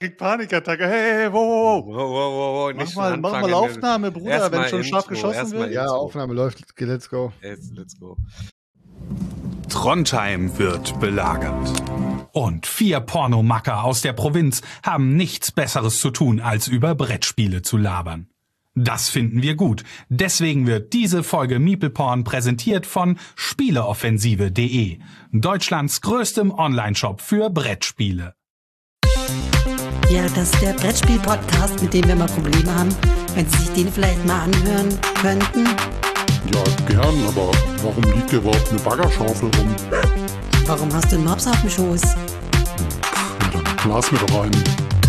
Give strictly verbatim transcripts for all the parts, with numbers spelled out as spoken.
krieg Panikattacke. Hey, hey, wow, wow. Wow, wow, wow, wow. Mach mal, mach mal Aufnahme, Bruder, erst wenn mal schon Intro, scharf geschossen erst wird. mal Ja, Intro. Aufnahme läuft. Let's go. Jetzt, let's go. Trondheim wird belagert. Und vier Pornomacker aus der Provinz haben nichts Besseres zu tun, als über Brettspiele zu labern. Das finden wir gut. Deswegen wird diese Folge MeeplePorn präsentiert von Spieleoffensive punkt de, Deutschlands größtem Onlineshop für Brettspiele. Ja, das ist der Brettspiel-Podcast, mit dem wir mal Probleme haben. Wenn Sie sich den vielleicht mal anhören könnten. Ja, gern, aber warum liegt hier überhaupt eine Baggerschaufel rum? Warum hast du einen Mops auf dem Schoß? Ja, dann blas mir doch einen.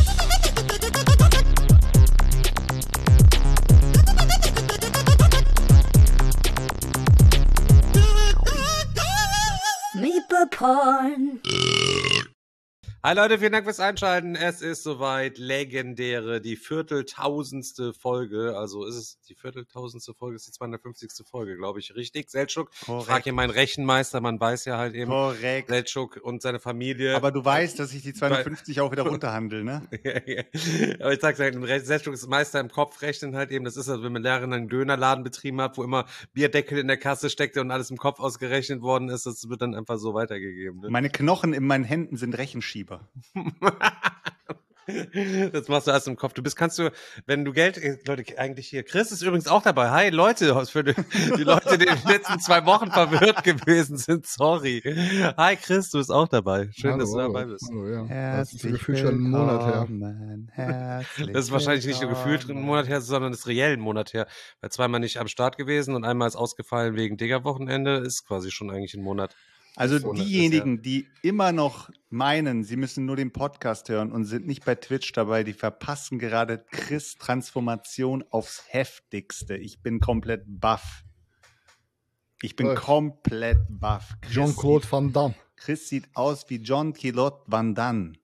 MeeplePorn. Hi Leute, vielen Dank fürs Einschalten. Es ist soweit, legendäre, die vierteltausendste Folge. Also ist es die vierteltausendste Folge, ist die zweihundertfünfzigste Folge, glaube ich. Richtig, Selçuk? Korrekt. Frag hier meinen Rechenmeister, man weiß ja halt eben. Korrekt. Selçuk und seine Familie. Aber du weißt, dass ich die zweihundertfünfzig auch wieder runterhandel, ne? Aber ich sag's halt, Selçuk ist Meister im Kopf rechnen halt eben. Das ist, als wenn man Lehrerin einen Dönerladen betrieben hat, wo immer Bierdeckel in der Kasse steckte und alles im Kopf ausgerechnet worden ist. Das wird dann einfach so weitergegeben. Ne? Meine Knochen in meinen Händen sind Rechenschieber. Das machst du alles im Kopf. Du bist, kannst du, wenn du Geld, Leute, eigentlich hier, Chris ist übrigens auch dabei. Hi Leute, für die, die Leute, die in den letzten zwei Wochen verwirrt gewesen sind, sorry. Hi Chris, du bist auch dabei. Schön, Hallo, dass du hallo. dabei bist. Hallo, ja. Das ist Herzlich gefühlt schon einen Monat her. her. Das ist wahrscheinlich nicht nur gefühlt einen Monat her, sondern ist reell einen Monat her. Weil zweimal nicht am Start gewesen und einmal ist ausgefallen wegen Digger-Wochenende, ist quasi schon eigentlich ein Monat. Also So, das diejenigen, die immer noch meinen, sie müssen nur den Podcast hören und sind nicht bei Twitch dabei, die verpassen gerade Chris' Transformation aufs Heftigste. Ich bin komplett baff. Ich bin Was? komplett baff. Chris Jean-Claude sieht- Van Damme. Chris sieht aus wie John Claude Van Damme.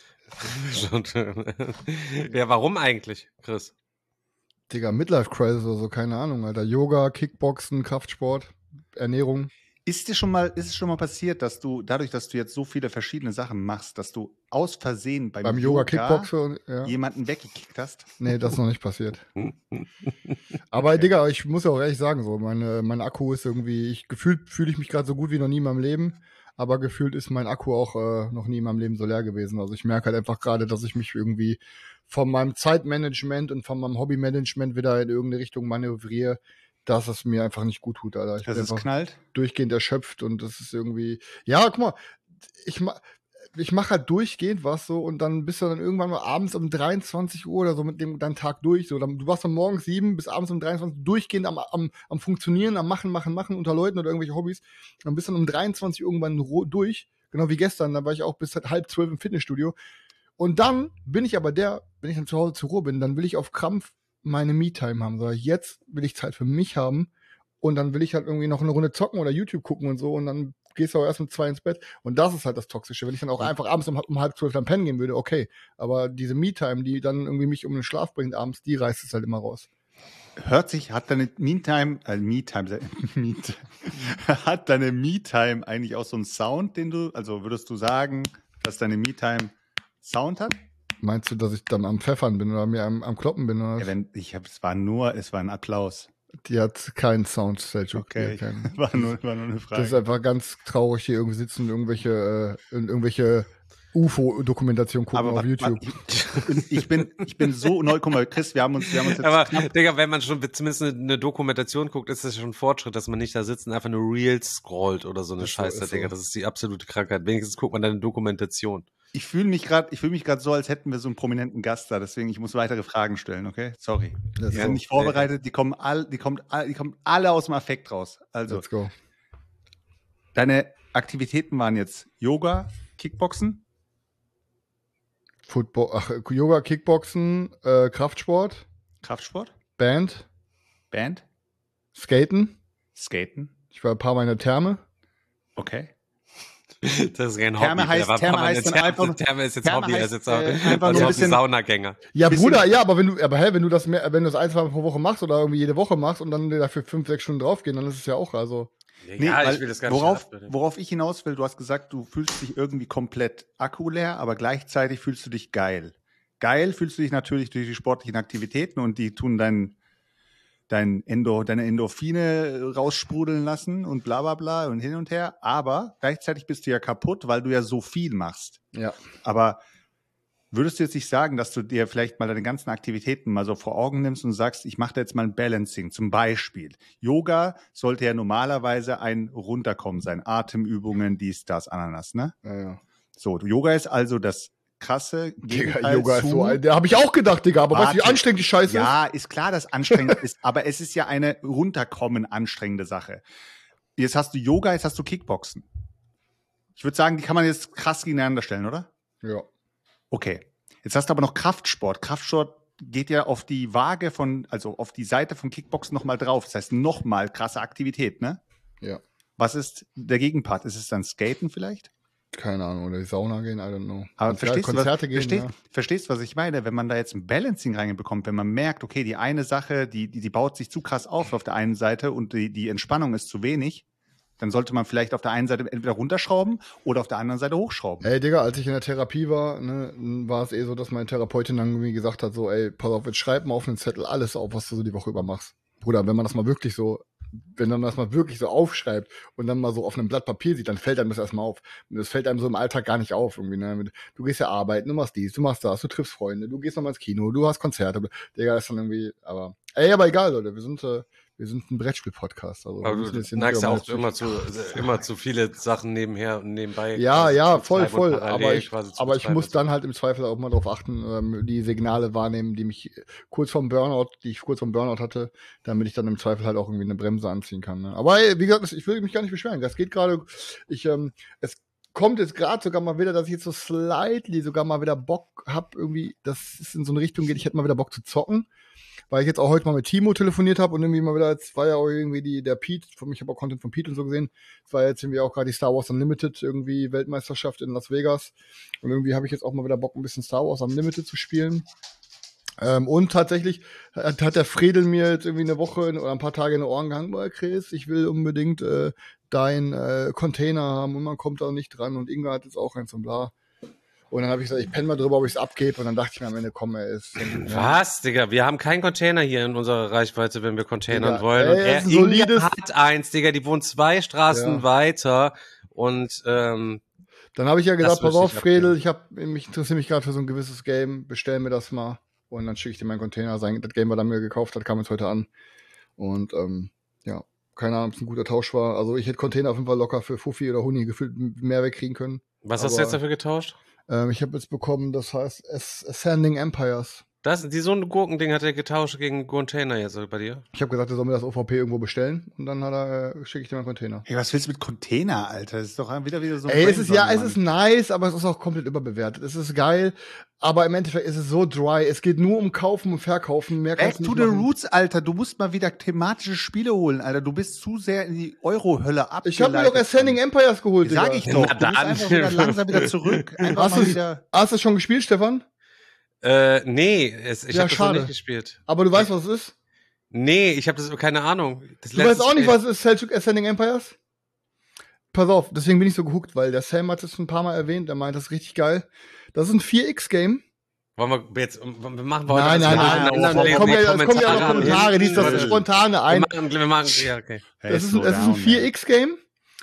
Ja, warum eigentlich, Chris? Digga, Midlife Crisis oder so, keine Ahnung, Alter. Yoga, Kickboxen, Kraftsport, Ernährung. Ist dir schon mal, ist es schon mal passiert, dass du, dadurch, dass du jetzt so viele verschiedene Sachen machst, dass du aus Versehen beim, Beim Yoga, Kickboxen, ja. jemanden weggekickt hast? Nee, das ist noch nicht passiert. Aber Digga, ich muss ja auch ehrlich sagen, so, meine, mein Akku ist irgendwie, ich gefühlt fühle ich mich gerade so gut wie noch nie in meinem Leben, aber gefühlt ist mein Akku auch äh, noch nie in meinem Leben so leer gewesen. Also ich merke halt einfach gerade, dass ich mich irgendwie von meinem Zeitmanagement und von meinem Hobbymanagement wieder in irgendeine Richtung manövriere, dass es mir einfach nicht gut tut, Alter. Ich Dass bin es einfach knallt? durchgehend erschöpft und das ist irgendwie, ja, guck mal, ich mach, ich mache halt durchgehend was so und dann bist du dann irgendwann mal abends um dreiundzwanzig Uhr oder so mit dem deinen Tag durch, so, dann, du warst von morgens sieben bis abends um dreiundzwanzig durchgehend am, am, am Funktionieren, am Machen, Machen, Machen unter Leuten oder irgendwelche Hobbys, dann bist du dann um dreiundzwanzig irgendwann ro- durch, genau wie gestern, da war ich auch bis halb zwölf im Fitnessstudio und dann bin ich aber der, wenn ich dann zu Hause zur Ruhe bin, dann will ich auf Krampf meine Me-Time haben, so, jetzt will ich Zeit für mich haben und dann will ich halt irgendwie noch eine Runde zocken oder YouTube gucken und so und dann gehst du auch erst um zwei ins Bett und das ist halt das Toxische. Wenn ich dann auch einfach abends um, um halb zwölf dann pennen gehen würde, okay, aber diese Me-Time, die dann irgendwie mich um den Schlaf bringt abends, die reißt es halt immer raus. Hört sich, hat deine Me-Time, äh, Me-Time, Me-Time, hat deine Me-Time eigentlich auch so einen Sound, den du, also würdest du sagen, dass deine Me-Time Sound hat? Meinst du, dass ich dann am Pfeffern bin oder mir am, am Kloppen bin? Oder? Ja, wenn, ich hab, es war nur, es war ein Applaus. Die hat keinen Sound, Selchuk. Okay, Die hat keinen. war nur, war nur eine Frage. Das ist einfach ganz traurig, hier irgendwie sitzen und irgendwelche, äh, in irgendwelche U F O-Dokumentation gucken Aber auf wa- YouTube. wa- ich bin, ich bin so neu, guck mal, Chris, wir haben uns, wir haben uns jetzt Aber, knapp, Digga, wenn man schon zumindest eine, eine Dokumentation guckt, ist das schon ein Fortschritt, dass man nicht da sitzt und einfach nur Reels scrollt oder so eine Ist so, Scheiße, ist so. Digga. Das ist die absolute Krankheit. Wenigstens guckt man dann eine Dokumentation. ich fühle mich gerade, ich fühle mich gerade so, als hätten wir so einen prominenten Gast da, deswegen ich muss weitere Fragen stellen, okay? Sorry. Let's Die go. werden nicht vorbereitet, die kommen all, die kommen all, die kommen alle aus dem Affekt raus. Also, Let's go. deine Aktivitäten waren jetzt Yoga, Kickboxen, Football, ach, Yoga, Kickboxen, äh, Kraftsport, Kraftsport, Band, Band, Skaten. Skaten, Ich war ein paar Mal in der Therme. okay. Das ist kein Therme Hobby. heißt- Der war Therme permanent- heißt dann Therme, einfach- Therme ist jetzt Therme Hobby, er heißt, ist jetzt auch, äh, einfach also nur ein Hobby bisschen- Saunagänger. Ja, Bisschen- Bruder, ja, aber wenn du, aber hä, wenn du das mehr, wenn du das ein, zwei Mal pro Woche machst oder irgendwie jede Woche machst und dann dafür fünf, sechs Stunden draufgehen, dann ist es ja auch, also. Nee, ja, weil ich will das gar nicht worauf, abbilden. worauf ich hinaus will, du hast gesagt, du fühlst dich irgendwie komplett akkuleer, aber gleichzeitig fühlst du dich geil. geil fühlst du dich natürlich durch die sportlichen Aktivitäten und die tun dein, dein Endo, deine Endorphine raussprudeln lassen und bla bla bla und hin und her. Aber gleichzeitig bist du ja kaputt, weil du ja so viel machst. Ja. Aber würdest du jetzt nicht sagen, dass du dir vielleicht mal deine ganzen Aktivitäten mal so vor Augen nimmst und sagst, ich mache da jetzt mal ein Balancing, zum Beispiel. Yoga sollte ja normalerweise ein Runterkommen sein. Atemübungen, dies, das, Ananas, ne? Ja, ja. So, Yoga ist also das krasse Digga, Gegenteil Yoga zu, ist so ein, der habe ich auch gedacht, Digga, aber weißt du, wie Warte. anstrengend die Scheiße ist? Ja, ist klar, dass anstrengend ist, aber es ist ja eine runterkommen anstrengende Sache. Jetzt hast du Yoga, jetzt hast du Kickboxen. Ich würde sagen, die kann man jetzt krass gegeneinander stellen, oder? Ja. Okay. Jetzt hast du aber noch Kraftsport. Kraftsport geht ja auf die Waage von, also auf die Seite vom Kickboxen nochmal drauf. Das heißt, nochmal krasse Aktivität, ne? Ja. Was ist der Gegenpart? Ist es dann Skaten vielleicht? Keine Ahnung, oder die Sauna gehen, I don't know. Aber Konzer- verstehst du, was, Konzerte gehen, verstehst, ja. verstehst, was ich meine? Wenn man da jetzt ein Balancing reinbekommt, wenn man merkt, okay, die eine Sache, die, die, die baut sich zu krass auf auf der einen Seite und die, die Entspannung ist zu wenig, dann sollte man vielleicht auf der einen Seite entweder runterschrauben oder auf der anderen Seite hochschrauben. Ey, Digga, als ich in der Therapie war, ne, war es eh so, dass meine Therapeutin dann irgendwie gesagt hat, so, ey, pass auf, jetzt schreib mal auf einen Zettel alles auf, was du so die Woche über machst. Bruder, wenn man das mal wirklich so, wenn man das mal wirklich so aufschreibt und dann mal so auf einem Blatt Papier sieht, dann fällt einem das erstmal auf. Und das fällt einem so im Alltag gar nicht auf, irgendwie, ne. Du gehst ja arbeiten, du machst dies, du machst das, du triffst Freunde, du gehst nochmal ins Kino, du hast Konzerte. Digga, das ist dann irgendwie, aber, ey, aber egal, Leute, wir sind, äh, wir sind ein Brettspiel-Podcast. Also, Aber wir müssen du jetzt hier neigst nicht ja über auch meine- immer zu, immer zu viele Sachen nebenher und nebenbei. Ja, quasi ja, zu voll, treiben und voll. parallel Aber ich, quasi zu aber ich betreiben muss und so. dann halt im Zweifel auch mal darauf achten, ähm, die Signale wahrnehmen, die mich kurz vorm Burnout, die ich kurz vorm Burnout hatte, damit ich dann im Zweifel halt auch irgendwie eine Bremse anziehen kann. Ne? Aber ey, wie gesagt, ich will mich gar nicht beschweren. Das geht gerade, ich, ähm, es kommt jetzt gerade sogar mal wieder, dass ich jetzt so slightly sogar mal wieder Bock hab, irgendwie, dass es in so eine Richtung geht, ich hätte mal wieder Bock zu zocken. Weil ich jetzt auch heute mal mit Timo telefoniert habe und irgendwie mal wieder, jetzt war ja auch irgendwie die, der Pete, von, ich habe auch Content von Pete und so gesehen, es war jetzt irgendwie auch gerade die Star Wars Unlimited irgendwie Weltmeisterschaft in Las Vegas und irgendwie habe ich jetzt auch mal wieder Bock, ein bisschen Star Wars Unlimited zu spielen. Ähm, und tatsächlich hat, hat der Fredel mir jetzt irgendwie eine Woche in, oder ein paar Tage in die Ohren gehangen, boah, Chris, ich will unbedingt äh, dein äh, Container haben und man kommt da nicht dran und Inga hat jetzt auch eins und bla. Und dann habe ich gesagt, ich penne mal drüber, ob ich es abgebe. Und dann dachte ich mir am Ende, komm, er ist. Was, Digga? Wir haben keinen Container hier in unserer Reichweite, wenn wir containern Digga, wollen. ey, Und er ist ein solides- Inga hat eins, Digga, die wohnt zwei Straßen Ja. weiter. Und ähm, Dann habe ich ja gesagt, Das pass müsste auf, ich Fredel, ich hab, mich interessiere mich gerade für so ein gewisses Game, bestell mir das mal. Und dann schicke ich dir meinen Container. Sein, das Game, was er mir gekauft hat, kam jetzt heute an. Und ähm, ja, keine Ahnung, ob es ein guter Tausch war. Also ich hätte Container auf jeden Fall locker für Fuffi oder Huni gefühlt mehr wegkriegen können. was hast du Aber- jetzt dafür getauscht? Ähm, ich habe jetzt bekommen, das heißt As- Ascending Empires. Das, die so ein Gurkending hat er getauscht gegen einen Container jetzt bei dir. Ich habe gesagt, er soll mir das O V P irgendwo bestellen. Und dann hat er, äh, schicke ich dir meinen Container. Hey, was willst du mit Container, Alter? Das ist doch wieder wieder so ein Ey, es ist ja, es Brainson, ist nice, aber es ist auch komplett überbewertet. Es ist geil, aber im Endeffekt ist es so dry. Es geht nur um Kaufen und Verkaufen. Mehr Back kannst du to nicht the machen. roots, Alter. Du musst mal wieder thematische Spiele holen, Alter. Du bist zu sehr in die Euro-Hölle abgeleitet. Ich habe mir doch Ascending Empires geholt, Digga. Sag ich doch. Na Du musst dann. einfach wieder langsam wieder zurück. Einfach Hast mal du wieder. hast du es schon gespielt, Stefan? Äh, nee, es, ich Ja, habe das noch schade. nicht gespielt. Aber du weißt, was es ist? Nee, ich habe das keine Ahnung. Das Du weißt auch nicht, Spiel- was es ist, Selchuk Ascending Empires? Pass auf, deswegen bin ich so gehuckt, weil der Sam hat es ein paar Mal erwähnt, der meint, das ist richtig geil. Das ist ein vier X-Game. Wollen wir jetzt, wir machen wir heute Nein, alles nein, mit nein, anderen nein, Leuten es kommen ja, es kommen ja noch ran. Kommentare, die ist das Wir spontane ein. machen, wir machen, ja, okay. Hey, Das ist, ein, slow das ist ein down, vier man. X-Game,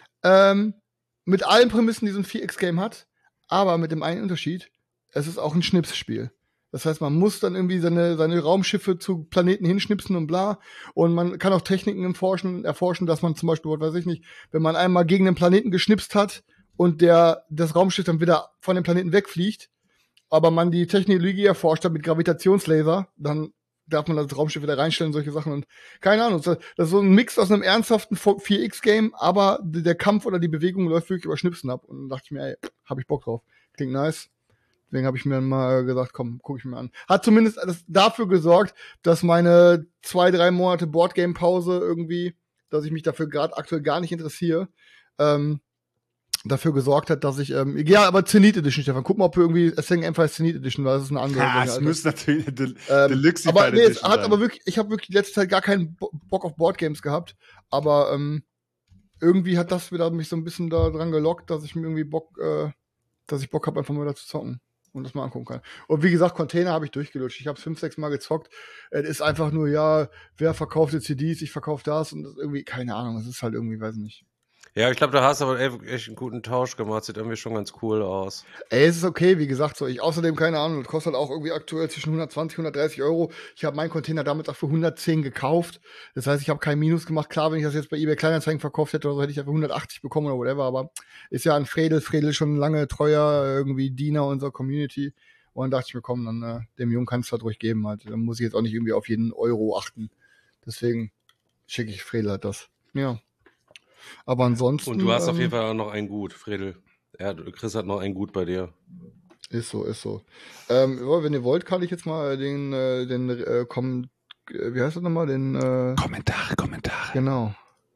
ähm, mit allen Prämissen, die so ein vier X-Game hat, aber mit dem einen Unterschied, es ist auch ein Schnipsspiel. Das heißt, man muss dann irgendwie seine, seine Raumschiffe zu Planeten hinschnipsen und bla. Und man kann auch Techniken erforschen, erforschen, dass man zum Beispiel, was weiß ich nicht, wenn man einmal gegen den Planeten geschnipst hat und der, das Raumschiff dann wieder von dem Planeten wegfliegt, aber man die Technologie erforscht hat mit Gravitationslaser, dann darf man das Raumschiff wieder reinstellen, solche Sachen. Und keine Ahnung, das ist so ein Mix aus einem ernsthaften vier X-Game, aber der Kampf oder die Bewegung läuft wirklich über Schnipsen ab. Und dann dachte ich mir, ey, hab ich Bock drauf. Klingt nice. Deswegen habe ich mir mal gesagt, komm, guck ich mir an. Hat zumindest das dafür gesorgt, dass meine zwei, drei Monate Boardgame-Pause irgendwie, dass ich mich dafür gerade aktuell gar nicht interessiere, ähm, dafür gesorgt hat, dass ich, ähm, ja, aber Zenith Edition, Stefan, guck mal, ob du irgendwie Ascending Empires Zenith Edition, weil das ist eine andere. Ja, Version, es Alter. muss natürlich eine Del Ähm, Deluxe aber nee, es Edition hat sein. aber wirklich, ich habe wirklich die letzte Zeit gar keinen Bo- Bock auf Boardgames gehabt, aber ähm, irgendwie hat das wieder mich so ein bisschen da dran gelockt, dass ich mir irgendwie Bock, äh, dass ich Bock habe, einfach mal wieder zu zocken. und das mal angucken kann. Und wie gesagt, Container habe ich durchgelutscht. Ich habe es fünf, sechs Mal gezockt. Es ist einfach nur, ja, wer verkauft jetzt C Ds, ich verkaufe das und das irgendwie, keine Ahnung, es ist halt irgendwie, weiß nicht. Ja, ich glaube, du hast aber echt einen guten Tausch gemacht. Sieht irgendwie schon ganz cool aus. Ey, es ist okay, wie gesagt, so. Ich außerdem, keine Ahnung, das kostet halt auch irgendwie aktuell zwischen hundertzwanzig, hundertdreißig Euro. Ich habe meinen Container damit auch für hundertzehn gekauft. Das heißt, ich habe kein Minus gemacht. Klar, wenn ich das jetzt bei eBay Kleinanzeigen verkauft hätte oder so, hätte ich dafür hundertachtzig bekommen oder whatever. Aber ist ja ein Fredel, Fredel schon lange treuer, irgendwie Diener unserer Community. Und dann dachte ich mir, komm, dann äh, dem Jungen kannst du das ruhig geben. Halt. Dann muss ich jetzt auch nicht irgendwie auf jeden Euro achten. Deswegen schicke ich Fredel halt das. Ja. Aber ansonsten. Und du hast ähm, auf jeden Fall auch noch ein Gut, Fredel. Ja, Chris hat noch ein Gut bei dir. Ist so, ist so. Ähm, wenn ihr wollt, kann ich jetzt mal den, äh, den, äh, kommen, äh, wie heißt das nochmal, den, äh, Kommentare, Kommentare. genau.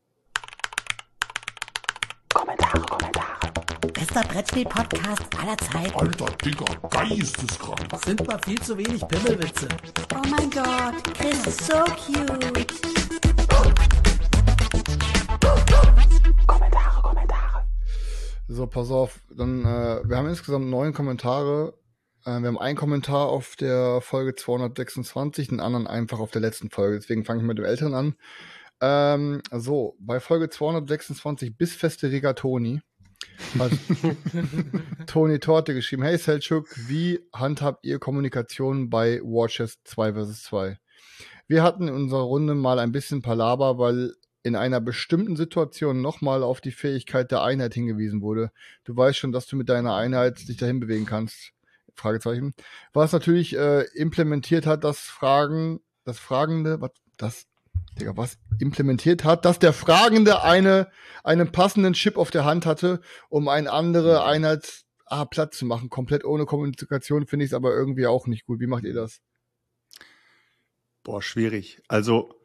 Kommentare, Kommentare. Bester Brettspiel-Podcast aller Zeiten. Alter, Digga, geisteskrank. Sind mal viel zu wenig Pimmelwitze. Oh mein Gott, Chris ist so cute. Kommentare, Kommentare. So, pass auf, dann, äh, wir haben insgesamt neun Kommentare. Äh, wir haben einen Kommentar auf der Folge zweihundertsechsundzwanzig, den anderen einfach auf der letzten Folge. Deswegen fange ich mit dem älteren an. Ähm, so, bei Folge zweihundertsechsundzwanzig Bissfeste Rigatoni hat Toni Torte geschrieben: Hey Selchuk, wie handhabt ihr Kommunikation bei Warchess zwei versus zwei? Wir hatten in unserer Runde mal ein bisschen Palaber, weil in einer bestimmten Situation nochmal auf die Fähigkeit der Einheit hingewiesen wurde. Du weißt schon, dass du mit deiner Einheit dich dahin bewegen kannst. Fragezeichen. Was natürlich äh, implementiert hat, das Fragen, das Fragende, was, das, Digga, was implementiert hat, dass der Fragende eine, einen passenden Chip auf der Hand hatte, um eine andere Einheit ah, platt zu machen. Komplett ohne Kommunikation finde ich es aber irgendwie auch nicht gut. Wie macht ihr das? Boah, schwierig. Also,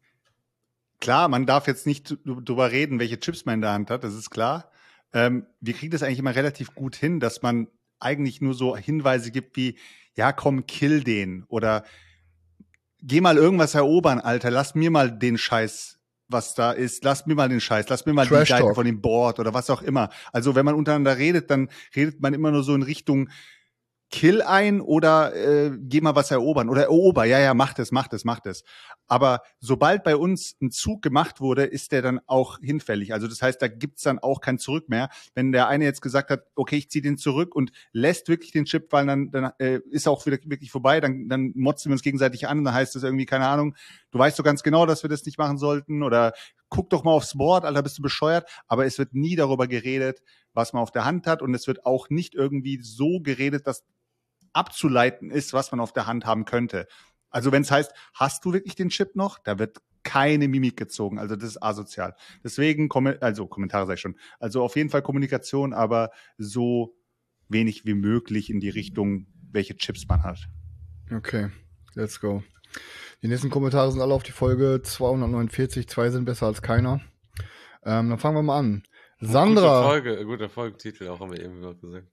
klar, man darf jetzt nicht drüber reden, welche Chips man in der Hand hat, das ist klar. Ähm, wir kriegen das eigentlich immer relativ gut hin, dass man eigentlich nur so Hinweise gibt wie, ja komm, kill den oder geh mal irgendwas erobern, Alter, lass mir mal den Scheiß, was da ist, lass mir mal den Scheiß, lass mir mal Trash die Seite Talk von dem Board oder was auch immer. Also wenn man untereinander redet, dann redet man immer nur so in Richtung kill ein oder äh, geh mal was erobern oder erober, ja, ja, mach das, mach das, mach das. Aber sobald bei uns ein Zug gemacht wurde, ist der dann auch hinfällig. Also das heißt, da gibt's dann auch kein Zurück mehr. Wenn der eine jetzt gesagt hat, okay, ich ziehe den zurück und lässt wirklich den Chip fallen, dann, dann äh, ist auch wieder wirklich vorbei, dann, dann motzen wir uns gegenseitig an und dann heißt das irgendwie, keine Ahnung, du weißt doch ganz genau, dass wir das nicht machen sollten oder guck doch mal aufs Board, Alter, bist du bescheuert. Aber es wird nie darüber geredet, was man auf der Hand hat und es wird auch nicht irgendwie so geredet, dass abzuleiten ist, was man auf der Hand haben könnte. Also wenn es heißt, hast du wirklich den Chip noch? Da wird keine Mimik gezogen. Also das ist asozial. Deswegen, also Kommentare sag ich schon. Also auf jeden Fall Kommunikation, aber so wenig wie möglich in die Richtung, welche Chips man hat. Okay, let's go. Die nächsten Kommentare sind alle auf die Folge zweihundertneunundvierzig. Zwei sind besser als keiner. Ähm, dann fangen wir mal an. Sandra. Gute Folge, guter Folgentitel, auch haben wir eben gesagt.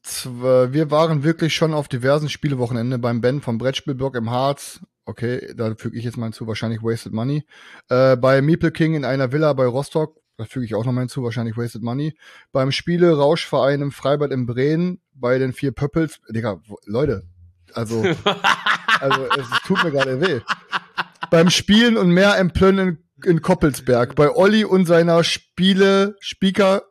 Wir waren wirklich schon auf diversen Spielewochenende beim Ben vom Brettspielblog im Harz. Okay, da füge ich jetzt mal hinzu, wahrscheinlich Wasted Money. Äh, bei Meeple King in einer Villa bei Rostock, da füge ich auch noch mal hinzu, wahrscheinlich Wasted Money. Beim Spiele-Rauschverein im Freibad in Bremen, bei den vier Pöppels. Digga, Leute, also, also es tut mir gerade weh. Beim Spielen und mehr im Plön in, in Koppelsberg. Bei Olli und seiner Spiele, Speaker,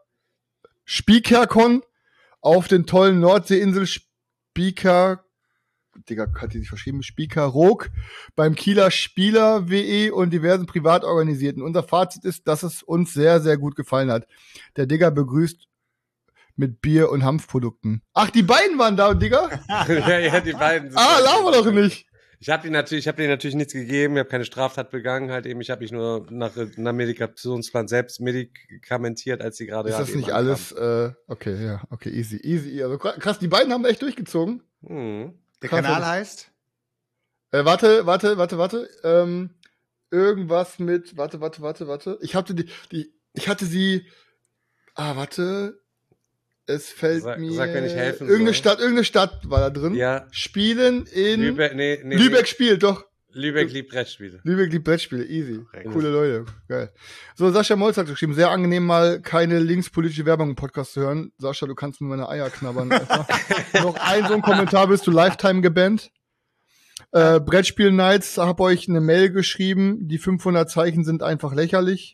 Speakercon auf den tollen Nordseeinsel Speaker, Digga, hat die sich verschrieben, Speaker Rook, beim Kieler Spieler W E und diversen privat organisierten. Unser Fazit ist, dass es uns sehr, sehr gut gefallen hat. Der Digga begrüßt mit Bier und Hanfprodukten. Ach, die beiden waren da, Digga? ja, ja, die beiden. Ah, laber doch nicht. Ich habe natürlich, ich habe denen natürlich nichts gegeben, ich habe keine Straftat begangen, halt eben, ich habe mich nur nach einem Medikationsplan selbst medikamentiert, als sie gerade. Ist das nicht alles, äh, okay, ja, okay, easy, easy. Also krass, die beiden haben echt durchgezogen. Hm. Der Krass, Kanal ja. heißt? Äh, warte, warte, warte, warte. Ähm, irgendwas mit, warte, warte, warte, warte. Ich hatte die, die, ich hatte sie, ah, warte. Es fällt Sag- mir. sag, wenn ich helfen irgendeine soll. Stadt, irgendeine Stadt war da drin. Ja. Spielen in Lübeck, nee, nee, Lübeck spielt, doch. Lübeck liebt Brettspiele. Lübeck liebt Brettspiele, easy. Korrekt. Coole Leute, geil. So, Sascha Molz hat geschrieben, sehr angenehm mal keine linkspolitische Werbung im Podcast zu hören. Sascha, du kannst mir meine Eier knabbern. Alter. Noch ein so ein Kommentar, bist du Lifetime gebannt. Äh, Brettspiel Nights, hab euch eine Mail geschrieben, die fünfhundert Zeichen sind einfach lächerlich.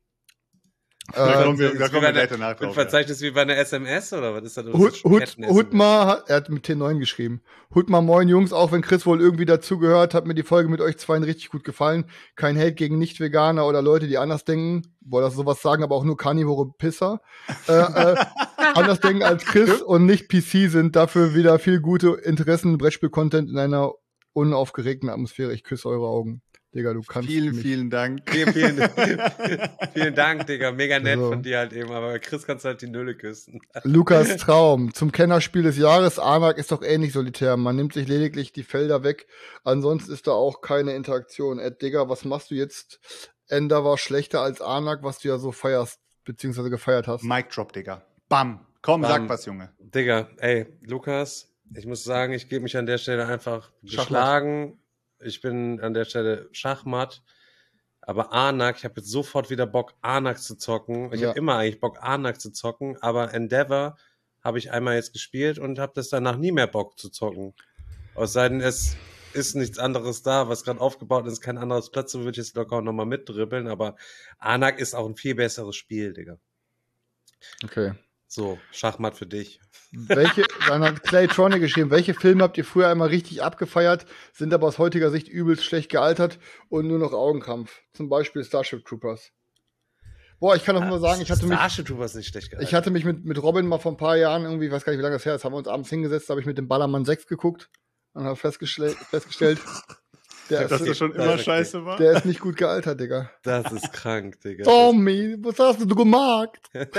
Da Äh, kommen wir, da Ist wie kommen bei wir einer- gleich danach Ein drauf. Ja. Verzeichnis wie bei einer S M S oder was ist das? Hut, Hut, Hutmar, hat- er hat mit T neun geschrieben. Hutmar, moin Jungs, auch wenn Chris wohl irgendwie dazugehört, hat mir die Folge mit euch zweien richtig gut gefallen. Kein Hate gegen Nicht-Veganer oder Leute, die anders denken. Wollte das sowas sagen, aber auch nur Karnivore Pisser. äh, äh, anders denken als Chris und nicht P C sind. Dafür wieder viel gute Interessen, Brettspiel-Content in einer unaufgeregten Atmosphäre. Ich küsse eure Augen. Digga, du kannst Vielen, mich. vielen Dank. Vielen, vielen, vielen Dank, Digga. Mega nett So. von dir halt eben, aber Chris kannst halt die Nülle küssen. Lukas Traum. Zum Kennerspiel des Jahres. Anak ist doch ähnlich solitär. Man nimmt sich lediglich die Felder weg. Ansonsten ist da auch keine Interaktion. Ed, Digga, was machst du jetzt? Ender war schlechter als Anak, was du ja so feierst, beziehungsweise gefeiert hast. Mic Drop, Digga. Bam. Komm, Bam. sag was, Junge. Digga, ey, Lukas, ich muss sagen, ich gebe mich an der Stelle einfach Schachmatt. geschlagen. Ich bin an der Stelle Schachmatt. Aber Anak, ich habe jetzt sofort wieder Bock, Anak zu zocken. Ich Ja. habe immer eigentlich Bock, Anak zu zocken. Aber Endeavor habe ich einmal jetzt gespielt und habe das danach nie mehr Bock zu zocken. Es sei denn, es ist nichts anderes da, was gerade aufgebaut ist, kein anderes Platz, so würde ich jetzt locker auch nochmal mitdribbeln. Aber Anak ist auch ein viel besseres Spiel, Digga. Okay. So, Schachmatt für dich. Welche, dann hat Clay Tronic geschrieben, welche Filme habt ihr früher einmal richtig abgefeiert, sind aber aus heutiger Sicht übelst schlecht gealtert und nur noch Augenkrampf? Zum Beispiel Starship Troopers. Boah, ich kann doch nur sagen, ich hatte mich, Starship Troopers nicht schlecht gehalten. ich hatte mich mit, mit Robin mal vor ein paar Jahren irgendwie, ich weiß gar nicht, wie lange das her ist, haben wir uns abends hingesetzt, da habe ich mit dem Ballermann sechs geguckt und habe festgestellt, festgestellt, der Dass ist, das schon das immer ist scheiße war. der ist nicht gut gealtert, Digga. Das ist krank, Digga. Tommy, was hast du gemacht?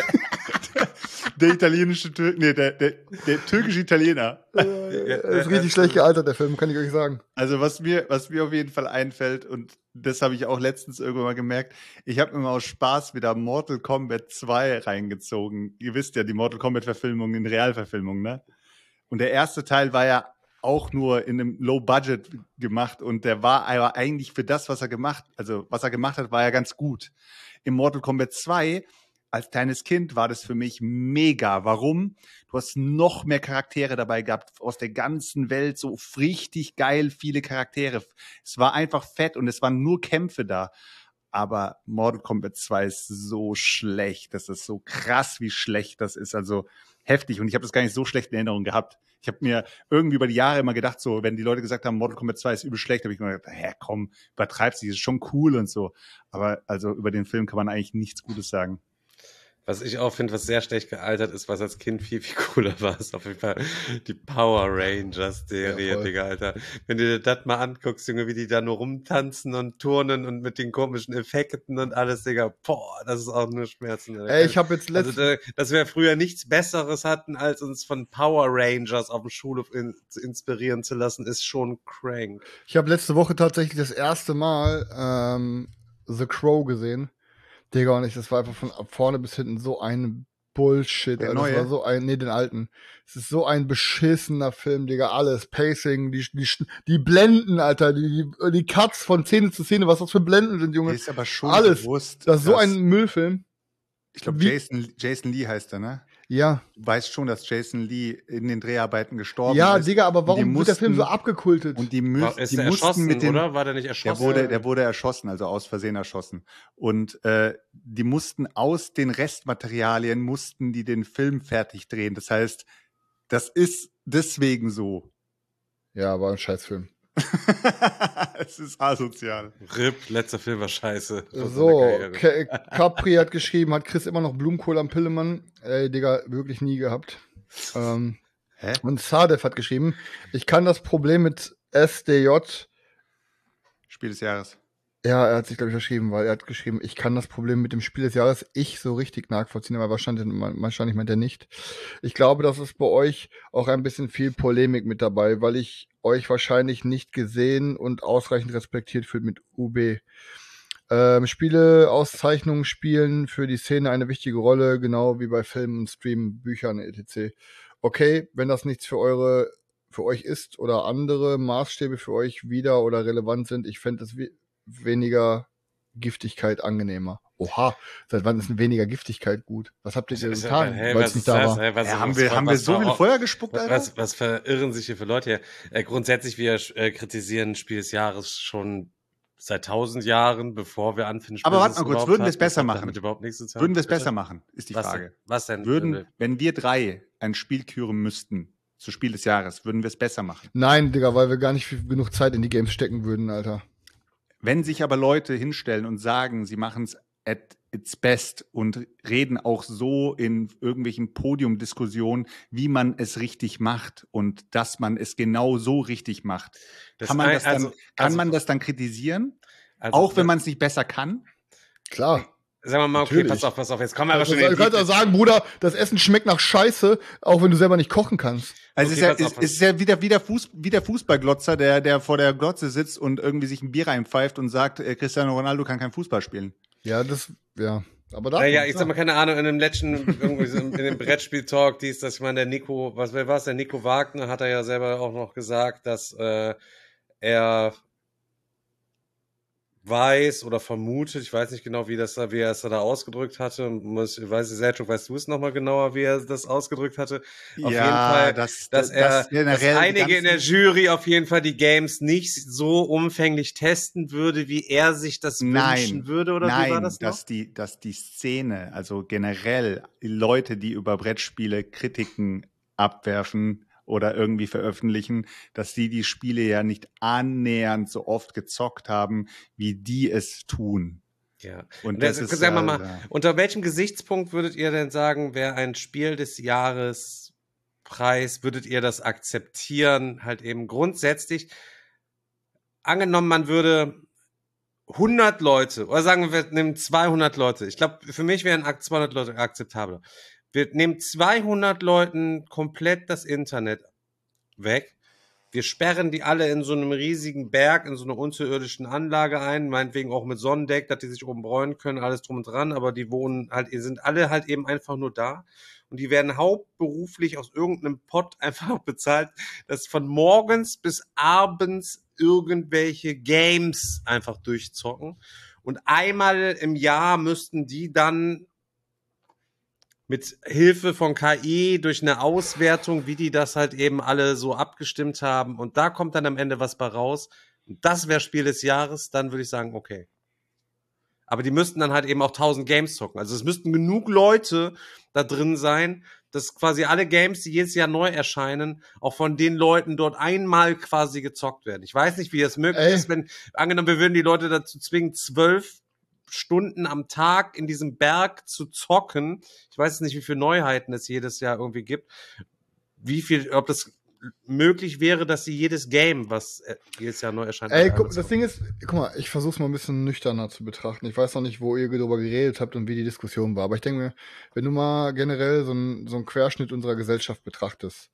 Der italienische Tür nee, der, der, der türkische Italiener. Der ist richtig schlecht gealtert, der Film, kann ich euch sagen. Also was mir, was mir auf jeden Fall einfällt, und das habe ich auch letztens irgendwann mal gemerkt, ich habe mir mal aus Spaß wieder Mortal Kombat zwei reingezogen. Ihr wisst ja, die Mortal Kombat-Verfilmung in Realverfilmung, ne? Und der erste Teil war ja auch nur in einem Low Budget gemacht und der war aber eigentlich für das, was er gemacht, also was er gemacht hat, war ja ganz gut. Im Mortal Kombat zwei als kleines Kind war das für mich mega. Warum? Du hast noch mehr Charaktere dabei gehabt, aus der ganzen Welt, so richtig geil viele Charaktere. Es war einfach fett und es waren nur Kämpfe da. Aber Mortal Kombat zwei ist so schlecht. Das ist so krass, wie schlecht das ist. Also heftig. Und ich habe das gar nicht so schlecht in Erinnerung gehabt. Ich habe mir irgendwie über die Jahre immer gedacht, so, wenn die Leute gesagt haben, Mortal Kombat zwei ist übel schlecht, habe ich mir gedacht, hä, komm, übertreibst du, das ist schon cool und so. Aber also über den Film kann man eigentlich nichts Gutes sagen. Was ich auch finde, was sehr schlecht gealtert ist, was als Kind viel, viel cooler war, ist auf jeden Fall die Power Rangers-Serie, Ja, voll. Digga, Alter. Wenn du dir das mal anguckst, Junge, wie die da nur rumtanzen und turnen und mit den komischen Effekten und alles, Digga, boah, das ist auch nur Schmerzen. Alter. Ey, ich habe jetzt Also, letztens, da, dass wir früher nichts Besseres hatten, als uns von Power Rangers auf dem Schulhof in, inspirieren zu lassen, ist schon crank. ich habe letzte Woche tatsächlich das erste Mal ähm, The Crow gesehen. Digga, und ich, das war einfach von vorne bis hinten so ein Bullshit. Der Alter. Das neue? war so ein, nee, den alten. Es ist so ein beschissener Film, Digga. Alles, Pacing, die, die, die Blenden, Alter, die, die, die Cuts von Szene zu Szene, was das für Blenden sind, Mir Junge. ist aber schon Alles. bewusst, Das ist so dass- ein Müllfilm. ich glaube, wie- Jason, Jason Lee heißt er, ne? Ja. Du weißt schon, dass Jason Lee in den Dreharbeiten gestorben Ja, ist. Digga, aber Und warum die wird der Film so mussten- abgekultet? Und die, War, müssen, ist die der mussten erschossen, mit den, oder? War der nicht Der erschossen? wurde, der wurde erschossen, also aus Versehen erschossen. Und äh, die mussten aus den Restmaterialien, mussten die den Film fertig drehen. Das heißt, das ist deswegen so. Ja, war ein Scheißfilm. Es ist asozial. R I P, letzter Film war scheiße. von So, seiner Karriere. Ke- Capri hat geschrieben, hat Chris immer noch Blumenkohl am Pillemann? Ey, Digga, wirklich nie gehabt. Ähm, Hä? und Sadef hat geschrieben, ich kann das Problem mit S D J, Spiel des Jahres. ja, er hat sich, glaube ich, verschrieben, weil er hat geschrieben, ich kann das Problem mit dem Spiel des Jahres ich so richtig nachvollziehen, aber wahrscheinlich, wahrscheinlich meint er nicht. Ich glaube, das ist bei euch auch ein bisschen viel Polemik mit dabei, weil ich euch wahrscheinlich nicht gesehen und ausreichend respektiert fühlt mit U B. Ähm, Spiele, Auszeichnungen spielen für die Szene eine wichtige Rolle, genau wie bei Filmen, Streamen, Büchern, et cetera. Okay, wenn das nichts für eure für euch ist oder andere Maßstäbe für euch wieder oder relevant sind. Ich fände es we- weniger Giftigkeit angenehmer. Oha, seit wann ist denn weniger Giftigkeit gut? Was habt ihr denn getan, Hey, weil was es nicht ist da das? war? Hey, was, Ja, haben was- wir, was- haben wir was- so viel was- Feuer gespuckt, Alter? Was, was verirren sich hier für Leute hier? Äh, grundsätzlich, wir äh, kritisieren Spiel des Jahres schon seit tausend Jahren, bevor wir anfangen, Aber warte Spiel mal kurz, überhaupt würden wir es hatten. besser Das hat machen? damit überhaupt nichts zu tun. Würden wir es Bitte? besser machen, ist die Was Frage. denn? Was denn? Würden, wenn wir drei ein Spiel küren müssten zu Spiel des Jahres, würden wir es besser machen. Nein, Digga, weil wir gar nicht viel, genug Zeit in die Games stecken würden, Alter. Wenn sich aber Leute hinstellen und sagen, sie machen es at its best und reden auch so in irgendwelchen Podiumdiskussionen, wie man es richtig macht und dass man es genau so richtig macht, Das kann man ein- das dann, also- kann also- man das dann kritisieren? Also, auch wenn man es nicht besser kann? Klar. Sagen wir mal, okay, Natürlich. pass auf, pass auf, jetzt kommen wir aber Also, schon in du die kannst auch sagen, Bruder, das Essen schmeckt nach Scheiße, auch wenn du selber nicht kochen kannst. Also Okay, es ist ja, pass auf, es pass- ist ja wieder, wieder, Fuß, wieder Fußballglotzer, der, der vor der Glotze sitzt und irgendwie sich ein Bier reinpfeift und sagt, äh, Cristiano Ronaldo kann kein Fußball spielen. Ja, das, ja. Aber da. Ja, ja, ich sag mal, keine Ahnung, in dem letzten, irgendwie so in dem Brettspiel-Talk, dies, dass ich meine, der Nico, was wer war's, der Nico Wagner hat er ja selber auch noch gesagt, dass äh, er weiß oder vermutet, ich weiß nicht genau, wie das da, wie er es da ausgedrückt hatte. Muss, ich weiß nicht, Selchuk, weißt du es nochmal genauer, wie er das ausgedrückt hatte? Auf jeden Fall, das, dass das, er, das dass generell die einige in der ganzen- Jury auf jeden Fall die Games nicht so umfänglich testen würde, wie er sich das Nein, wünschen würde, oder nein, wie war das noch? dass die, dass die Szene, also generell die Leute, die über Brettspiele Kritiken abwerfen oder irgendwie veröffentlichen, dass die die Spiele ja nicht annähernd so oft gezockt haben, wie die es tun. Ja. Und Und das das, ist sagen wir ja- mal, ja. unter welchem Gesichtspunkt würdet ihr denn sagen, wäre ein Spiel des Jahres Preis, würdet ihr das akzeptieren? Halt eben grundsätzlich, angenommen, man würde hundert Leute, oder sagen wir, wir nehmen zweihundert Leute. Ich glaube, für mich wären zweihundert Leute akzeptabel. Wir nehmen zweihundert Leuten komplett das Internet weg. Wir sperren die alle in so einem riesigen Berg, in so einer unterirdischen Anlage ein, meinetwegen auch mit Sonnendeck, dass die sich oben bräunen können, alles drum und dran, aber die wohnen halt, die sind alle halt eben einfach nur da. Und die werden hauptberuflich aus irgendeinem Pott einfach bezahlt, dass von morgens bis abends irgendwelche Games einfach durchzocken. Und einmal im Jahr müssten die dann mit Hilfe von K I durch eine Auswertung, wie die das halt eben alle so abgestimmt haben. Und da kommt dann am Ende was bei raus. Und das wäre Spiel des Jahres, dann würde ich sagen, okay. Aber die müssten dann halt eben auch tausend Games zocken. Also es müssten genug Leute da drin sein, dass quasi alle Games, die jedes Jahr neu erscheinen, auch von den Leuten dort einmal quasi gezockt werden. Ich weiß nicht, wie das möglich Ey. ist, wenn, angenommen, wir würden die Leute dazu zwingen, zwölf Stunden am Tag in diesem Berg zu zocken. Ich weiß nicht, wie viele Neuheiten es jedes Jahr irgendwie gibt. Wie viel, ob das möglich wäre, dass sie jedes Game, was äh, jedes Jahr neu erscheint, Ey, einmal guck, das zocken. Ding ist, guck mal, ich versuch's mal ein bisschen nüchterner zu betrachten. Ich weiß noch nicht, wo ihr darüber geredet habt und wie die Diskussion war, aber ich denke mir, wenn du mal generell so einen so einen Querschnitt unserer Gesellschaft betrachtest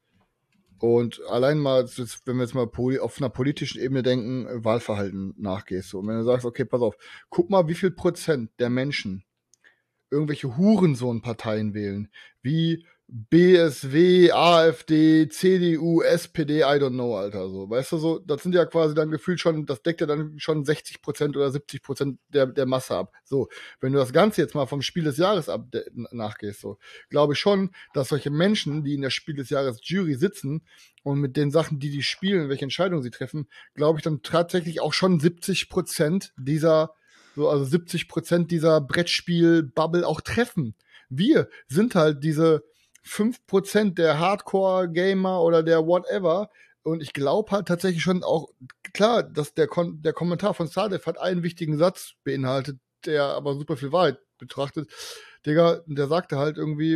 und allein mal, jetzt, wenn wir jetzt mal poli- auf einer politischen Ebene denken, äh, Wahlverhalten nachgehst, so, und wenn du sagst, okay, pass auf, guck mal, wie viel Prozent der Menschen irgendwelche Hurensohn-Parteien wählen, wie B S W, AfD, C D U, S P D, I don't know, Alter, so. Weißt du, so, das sind ja quasi dann gefühlt schon, das deckt ja dann schon sechzig Prozent oder siebzig Prozent der, der Masse ab. So, wenn du das Ganze jetzt mal vom Spiel des Jahres ab, de, nachgehst, so, glaube ich schon, dass solche Menschen, die in der Spiel des Jahres Jury sitzen und mit den Sachen, die die spielen, welche Entscheidungen sie treffen, glaube ich dann tatsächlich auch schon siebzig Prozent dieser, so, also siebzig Prozent dieser Brettspiel-Bubble auch treffen. Wir sind halt diese fünf Prozent der Hardcore-Gamer oder der whatever. Und ich glaube halt tatsächlich schon auch, klar, dass der, Kon- der Kommentar von Sadef hat einen wichtigen Satz beinhaltet, der aber super viel Wahrheit betrachtet. Digga, der sagte halt irgendwie,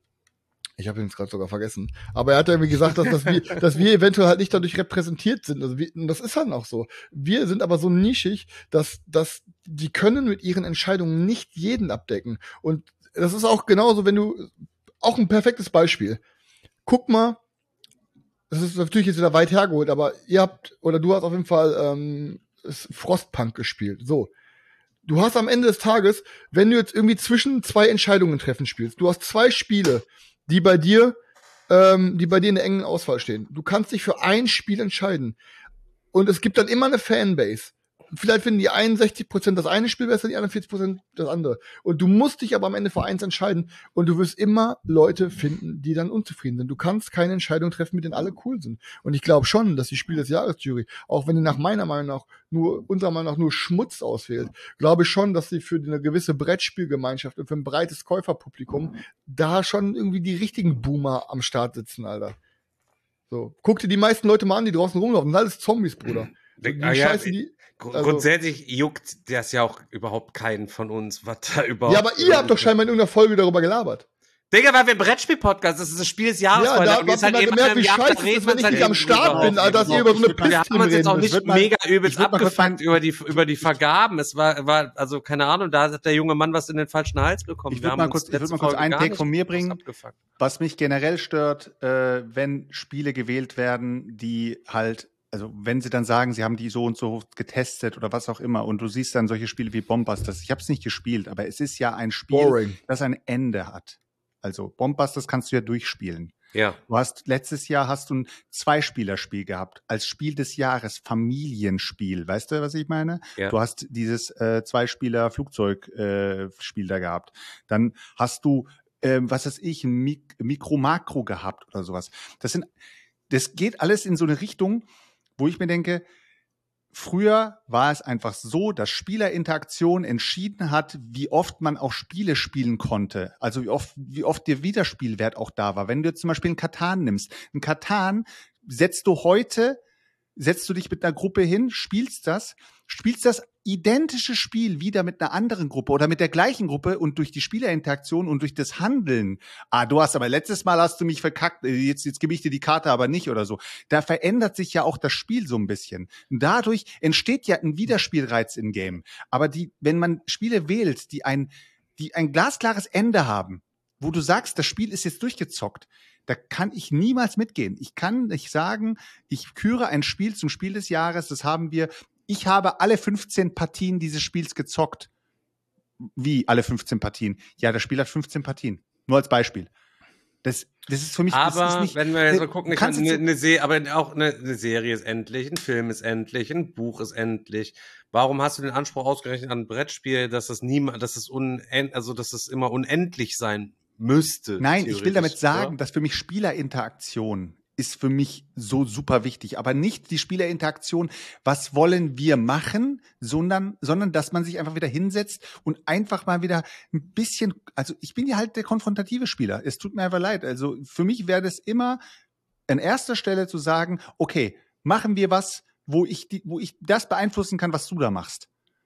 ich habe ihn jetzt gerade sogar vergessen, aber er hat irgendwie gesagt, dass, dass, wir, dass wir eventuell halt nicht dadurch repräsentiert sind. Also wir, und das ist halt auch so. Wir sind aber so nischig, dass, dass die können mit ihren Entscheidungen nicht jeden abdecken. Und das ist auch genauso, wenn du auch ein perfektes Beispiel. Guck mal, das ist natürlich jetzt wieder weit hergeholt, aber ihr habt, oder du hast auf jeden Fall ähm, Frostpunk gespielt. So. Du hast am Ende des Tages, wenn du jetzt irgendwie zwischen zwei Entscheidungen treffen spielst, du hast zwei Spiele, die bei dir ähm, die bei dir in der engen Auswahl stehen. Du kannst dich für ein Spiel entscheiden. Und es gibt dann immer eine Fanbase. Vielleicht finden die einundsechzig Prozent das eine Spiel besser, die anderen vierzig Prozent das andere. Und du musst dich aber am Ende für eins entscheiden. Und du wirst immer Leute finden, die dann unzufrieden sind. Du kannst keine Entscheidung treffen, mit denen alle cool sind. Und ich glaube schon, dass die Spiel des Jahres-Jury, auch wenn die nach meiner Meinung nach nur, unserer Meinung nach nur Schmutz auswählt, glaube ich schon, dass sie für eine gewisse Brettspielgemeinschaft und für ein breites Käuferpublikum da schon irgendwie die richtigen Boomer am Start sitzen, Alter. So. Guck dir die meisten Leute mal an, die draußen rumlaufen. Das sind alles Zombies, Bruder. So, die Ah, ja, Scheiße, die, Gr- also- Grundsätzlich juckt das ja auch überhaupt keinen von uns, was da überhaupt. Ja, aber ihr habt doch scheinbar in irgendeiner Folge darüber gelabert. Digga, weil wir ein Brettspiel-Podcast, das ist das Spiel des Jahres. Ja, Freunde. da Aber mir habt ihr mal halt gemerkt, eben wie am Jahr, scheiße da es redet ist, man wenn ich halt nicht am eben Start drüber. bin, Alter, dass ihr über so eine Wir haben uns jetzt auch Pissthemen nicht würd mal- mega übelst ich würd mal kurz abgefuckt sagen- über die, über die Vergaben. Es war, war, also keine Ahnung, da hat der junge Mann was in den falschen Hals bekommen. Ich Wir würd haben mal uns kurz- ich würd letzte mal kurz Folge einen gar Take nicht von mir groß bringen. abgefuckt. Was mich generell stört, äh, wenn Spiele gewählt werden, die halt, also wenn sie dann sagen, sie haben die so und so getestet oder was auch immer und du siehst dann solche Spiele wie Bombbusters. Ich habe es nicht gespielt, aber es ist ja ein Spiel, Boring. das ein Ende hat. Also Bombbusters kannst du ja durchspielen. Ja. Du hast letztes Jahr hast du ein Zweispielerspiel gehabt als Spiel des Jahres, Familienspiel. Weißt du, was ich meine? Ja. Du hast dieses äh, Zweispieler-Flugzeug-Spiel äh, Spiel da gehabt. Dann hast du, ähm, was weiß ich, ein Mik Mikro-Makro gehabt oder sowas. Das sind, das geht alles in so eine Richtung, wo ich mir denke, früher war es einfach so, dass Spielerinteraktion entschieden hat, wie oft man auch Spiele spielen konnte. Also wie oft, wie oft der Wiederspielwert auch da war. Wenn du jetzt zum Beispiel einen Katan nimmst. Ein Katan setzt du heute, setzt du dich mit einer Gruppe hin, spielst das, spielst das identische Spiel wieder mit einer anderen Gruppe oder mit der gleichen Gruppe und durch die Spielerinteraktion und durch das Handeln. Ah, du hast aber letztes Mal hast du mich verkackt, jetzt, jetzt gebe ich dir die Karte aber nicht oder so. Da verändert sich ja auch das Spiel so ein bisschen. Und dadurch entsteht ja ein Wiederspielreiz im Game. Aber die, wenn man Spiele wählt, die ein, die ein glasklares Ende haben, wo du sagst, das Spiel ist jetzt durchgezockt, da kann ich niemals mitgehen. Ich kann nicht sagen, ich küre ein Spiel zum Spiel des Jahres, das haben wir. Ich habe alle fünfzehn Partien dieses Spiels gezockt. Wie alle fünfzehn Partien? Ja, das Spiel hat fünfzehn Partien. Nur als Beispiel. Das, das ist für mich. das Aber ist nicht, wenn wir jetzt mal äh, gucken, ich kannst meine, du- eine, eine Se aber auch eine, eine Serie ist endlich, ein Film ist endlich, ein Buch ist endlich. Warum hast du den Anspruch ausgerechnet an ein Brettspiel, dass es niemand, dass es unend, also dass es immer unendlich sein müsste? Nein, ich will damit theoretisch, sagen, oder? dass für mich Spielerinteraktion ist für mich so super wichtig. Aber nicht die Spielerinteraktion, was wollen wir machen, sondern, sondern dass man sich einfach wieder hinsetzt und einfach mal wieder ein bisschen, also ich bin ja halt der konfrontative Spieler. Es tut mir einfach leid. Also für mich wäre das immer an erster Stelle zu sagen, okay, machen wir was, wo ich, die, wo ich das beeinflussen kann, was du da machst.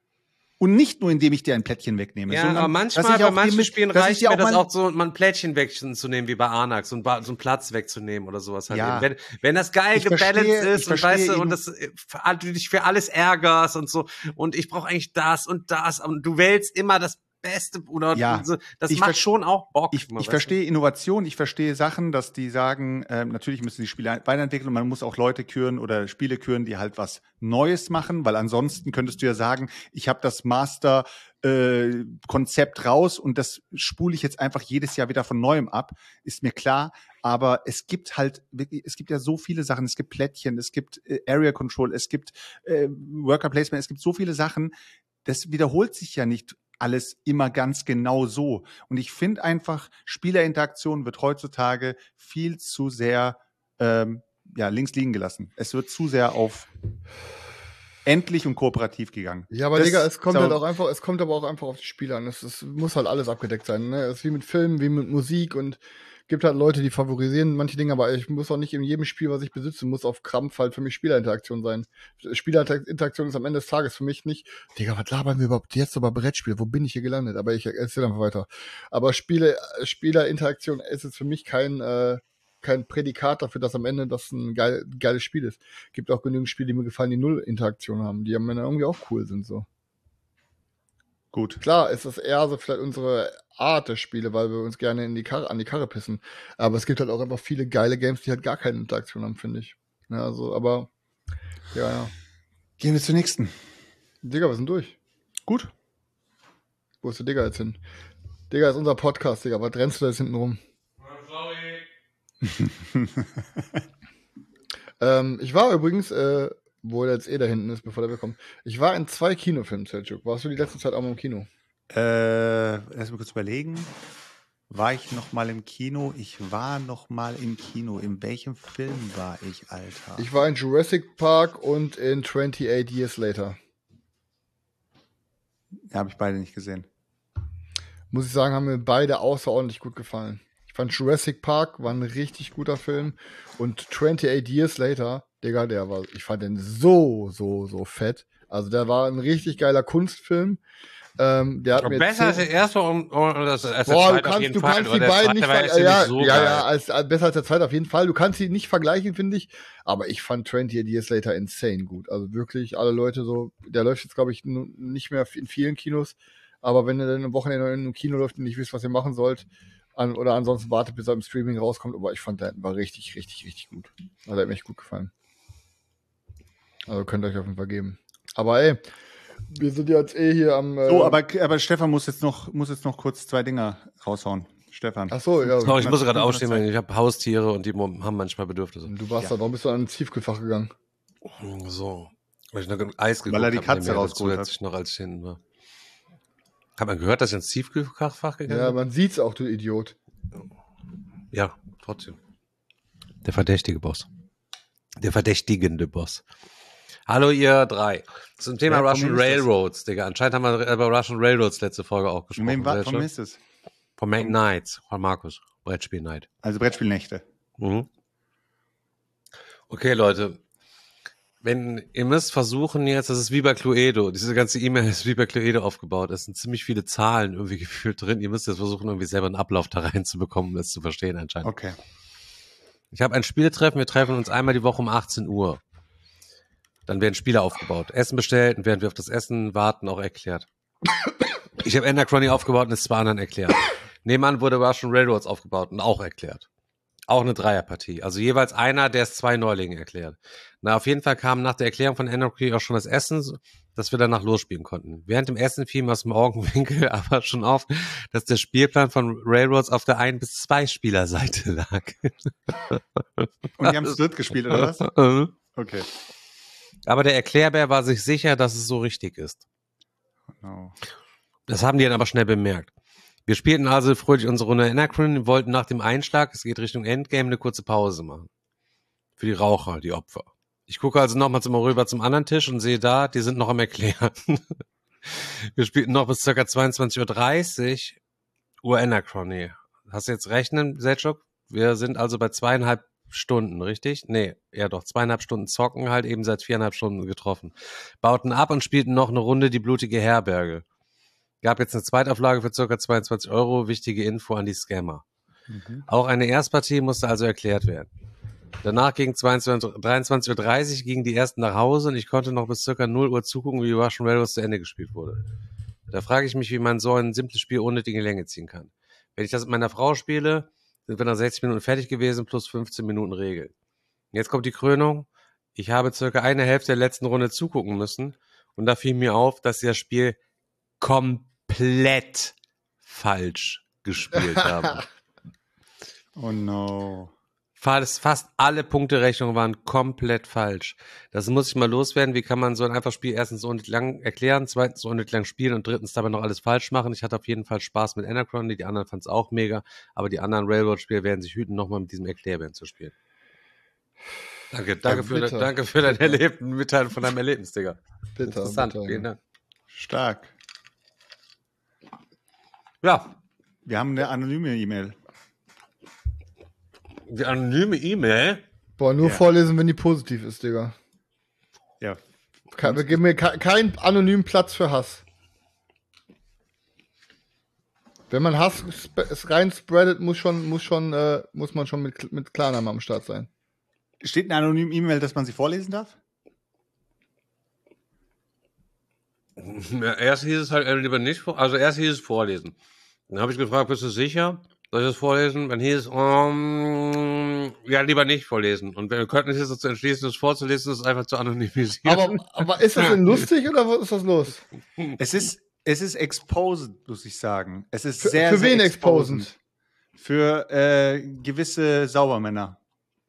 Und nicht nur, indem ich dir ein Plättchen wegnehme. Ja, sondern, aber manchmal, dass ich bei auch manchen dir- Spielen dass ich reicht dir mir das mal- auch so, mal ein Plättchen wegzunehmen, wie bei Arnak, so ein, Ba- so einen Platz wegzunehmen oder sowas halt. Ja. Eben. Wenn, wenn das geil Ich gebalanced verstehe- ist ich und verstehe weißt du, ihn. und das, äh, für- du dich für alles ärgerst und so, und ich brauche eigentlich das und das, und du wählst immer das Beste, oder Ja. so, das Ich macht ver- schon auch Bock. Ich, mal, ich weißt verstehe Innovation, ich verstehe Sachen, dass die sagen, ähm, natürlich müssen die Spiele weiterentwickeln und man muss auch Leute küren oder Spiele küren, die halt was Neues machen, weil ansonsten könntest du ja sagen, ich habe das Master äh, Konzept raus und das spule ich jetzt einfach jedes Jahr wieder von neuem ab, ist mir klar. Aber es gibt halt wirklich, es gibt ja so viele Sachen. Es gibt Plättchen, es gibt äh, Area Control, es gibt äh, Worker Placement, es gibt so viele Sachen. Das wiederholt sich ja nicht alles immer ganz genau so. Und ich finde einfach, Spielerinteraktion wird heutzutage viel zu sehr ähm, ja, links liegen gelassen. Es wird zu sehr auf endlich und kooperativ gegangen. Ja, aber Das Digga, es kommt ist halt aber- auch einfach, es kommt aber auch einfach auf die Spiele an. Es, es muss halt alles abgedeckt sein, ne? Es ist wie mit Filmen, wie mit Musik und gibt halt Leute, die favorisieren manche Dinge, aber ich muss auch nicht in jedem Spiel, was ich besitze, muss auf Krampf halt für mich Spielerinteraktion sein. Spielerinteraktion ist am Ende des Tages für mich nicht, Digga, was labern wir überhaupt jetzt über Brettspiele? Wo bin ich hier gelandet? Aber ich erzähle einfach weiter. Aber Spiele, Spielerinteraktion ist jetzt für mich kein, äh, kein Prädikat dafür, dass am Ende das ein geil, geiles Spiel ist. Gibt auch genügend Spiele, die mir gefallen, die null Interaktion haben, die am Ende irgendwie auch cool sind, so. Gut. Klar, ist das eher so vielleicht unsere Art der Spiele, weil wir uns gerne in die Karre, an die Karre pissen. Aber es gibt halt auch einfach viele geile Games, die halt gar keine Interaktion haben, finde ich. Ja, also, aber, ja, ja. Gehen wir zur nächsten. Digga, wir sind durch. Gut. Wo ist der Digga jetzt hin? Digga, ist unser Podcast, Digga. Was rennst du da jetzt hinten rum? ähm, ich war übrigens, äh, wo er jetzt eh da hinten ist, bevor der wegkommt, ich war in zwei Kinofilmen, Selçuk. Warst du die letzte Zeit auch mal im Kino? Äh, lass mich kurz überlegen. War ich noch mal im Kino? Ich war noch mal im Kino. In welchem Film war ich, Alter? Ich war in Jurassic Park und in twenty-eight Years Later. Ja, habe ich beide nicht gesehen. Muss ich sagen, haben mir beide außerordentlich gut gefallen. Ich fand Jurassic Park war ein richtig guter Film und twenty-eight Years Later, Digga, der war, ich fand den so, so, so fett. Also der war ein richtig geiler Kunstfilm. Ähm, der hat mir besser als zehn- der erste und, und das, als der Boah, du zweite auf kannst, jeden du Fall. kannst Oder die der beiden zweite nicht war jetzt vergleichen. Ja, nicht so ja, geil. ja, als, als, besser als der zweite auf jeden Fall. Du kannst sie nicht vergleichen, finde ich. Aber ich fand twenty-eight Years Later insane gut. Also wirklich, alle Leute so, der läuft jetzt, glaube ich, nu- nicht mehr in vielen Kinos. Aber wenn ihr dann am Wochenende in einem Kino läuft und nicht wisst, was ihr machen sollt, an, oder ansonsten wartet, bis er im Streaming rauskommt. Aber ich fand, der war richtig, richtig, richtig gut. Also der hat mir echt gut gefallen. Also könnt ihr euch auf jeden Fall geben. Aber ey, wir sind ja jetzt eh hier am. Äh, So, aber, aber Stefan muss jetzt noch, muss jetzt noch kurz zwei Dinger raushauen. Stefan. Ach so, ja. Sorry, ich muss gerade fünf- aufstehen, weil ich habe Haustiere und die haben manchmal Bedürfnisse. Du warst Ja. da, warum bist du an ein Tiefkühlfach gegangen? So. Weil ich noch Eis geguckt Weil er die hab, Katze nebenher rausgeholt hat. zusätzlich noch als ich hinten war. Hat man gehört, dass ich ins Tiefkühlfach gegangen Ja, bin? man sieht's auch, du Idiot. Ja, trotzdem. Der verdächtige Boss. Der verdächtigende Boss. Hallo ihr drei. Zum Thema Ja, Russian von wem ist das? Railroads, Digga. Anscheinend haben wir über Russian Railroads letzte Folge auch Von gesprochen. wem war, Seid von ihr wem schon? ist es? Von Make Nights, von Markus. Brettspiel Night. Also Brettspielnächte. Mhm. Okay, Leute. Wenn ihr müsst versuchen jetzt, das ist wie bei Cluedo, diese ganze E-Mail ist wie bei Cluedo aufgebaut. Es sind ziemlich viele Zahlen irgendwie gefühlt drin. Ihr müsst jetzt versuchen, irgendwie selber einen Ablauf da reinzubekommen, um das zu verstehen anscheinend. Okay. Ich habe ein Spieletreffen, wir treffen uns einmal die Woche um achtzehn Uhr. Dann werden Spiele aufgebaut, Essen bestellt und während wir auf das Essen warten, auch erklärt. Ich habe Anachrony aufgebaut und es zwei anderen erklärt. Nebenan wurde Russian Railroads aufgebaut und auch erklärt. Auch eine Dreierpartie. Also jeweils einer, der es zwei Neulingen erklärt. Na, auf jeden Fall kam nach der Erklärung von Anarchy auch schon das Essen, dass wir danach losspielen konnten. Während dem Essen fiel mir aus dem Augenwinkel aber schon auf, dass der Spielplan von Railroads auf der ein- bis zwei Spielerseite lag. Und die haben es dritt gespielt, oder was? Okay. Aber der Erklärbär war sich sicher, dass es so richtig ist. No. Das haben die dann aber schnell bemerkt. Wir spielten also fröhlich unsere Runde Anacron, wollten nach dem Einschlag, es geht Richtung Endgame, eine kurze Pause machen. Für die Raucher, die Opfer. Ich gucke also nochmal zum rüber zum anderen Tisch und sehe da, die sind noch am Erklären. Wir spielten noch bis ca. zweiundzwanzig Uhr dreißig Uhr Anachrony. Hast du jetzt rechnen, Selçuk? Wir sind also bei zweieinhalb Stunden, richtig? Nee, ja doch, zweieinhalb Stunden zocken, halt eben seit viereinhalb Stunden getroffen. Bauten ab und spielten noch eine Runde die blutige Herberge. Gab jetzt eine Zweitauflage für ca. zweiundzwanzig Euro, wichtige Info an die Scammer. Mhm. Auch eine Erstpartie musste also erklärt werden. Danach gegen dreiundzwanzig Uhr dreißig gingen die ersten nach Hause und ich konnte noch bis ca. null Uhr zugucken, wie Russian Railroads zu Ende gespielt wurde. Da frage ich mich, wie man so ein simples Spiel unnötig in die Länge ziehen kann. Wenn ich das mit meiner Frau spiele, sind wir nach sechzig Minuten fertig gewesen, plus fünfzehn Minuten Regel. Jetzt kommt die Krönung. Ich habe circa eine Hälfte der letzten Runde zugucken müssen und da fiel mir auf, dass sie das Spiel komplett falsch gespielt haben. Oh no. Fast, fast alle Punkterechnungen waren komplett falsch. Das muss ich mal loswerden. Wie kann man so ein einfaches Spiel erstens so unnötig lang erklären, zweitens so unnötig lang spielen und drittens dabei noch alles falsch machen? Ich hatte auf jeden Fall Spaß mit Anachrony, die anderen fanden es auch mega, aber die anderen Railroad-Spieler werden sich hüten, nochmal mit diesem Erklärband zu spielen. Danke, danke, Ja, für, bitter. danke für dein Erleben, Mitteilung von deinem Erlebnis, Digga. Bitter, Interessant, bitter. vielen Dank. Stark. Ja, Wir haben eine anonyme E-Mail. die anonyme E-Mail. Boah, nur Ja. vorlesen, wenn die positiv ist, Digga. Ja. Ke- Gib mir ke- keinen anonymen Platz für Hass. Wenn man Hass sp- es rein spreadet, muss schon, muss schon, äh, muss man schon mit, mit Klarnamen am Start sein. Steht eine anonyme E-Mail, dass man sie vorlesen darf? Ja, erst hieß es halt äh, lieber nicht, vor- also erst hieß es vorlesen. Dann habe ich gefragt, bist du sicher? Soll ich das vorlesen? Dann hieß es, um, ja, lieber nicht vorlesen. Und wir könnten uns jetzt dazu entschließen, das vorzulesen, das einfach zu anonymisieren. Aber, aber ist das denn lustig oder was ist das los? Es ist, es ist exposed, muss ich sagen. Es ist Für, sehr, für sehr wen exposend. exposend? Für äh, gewisse Saubermänner.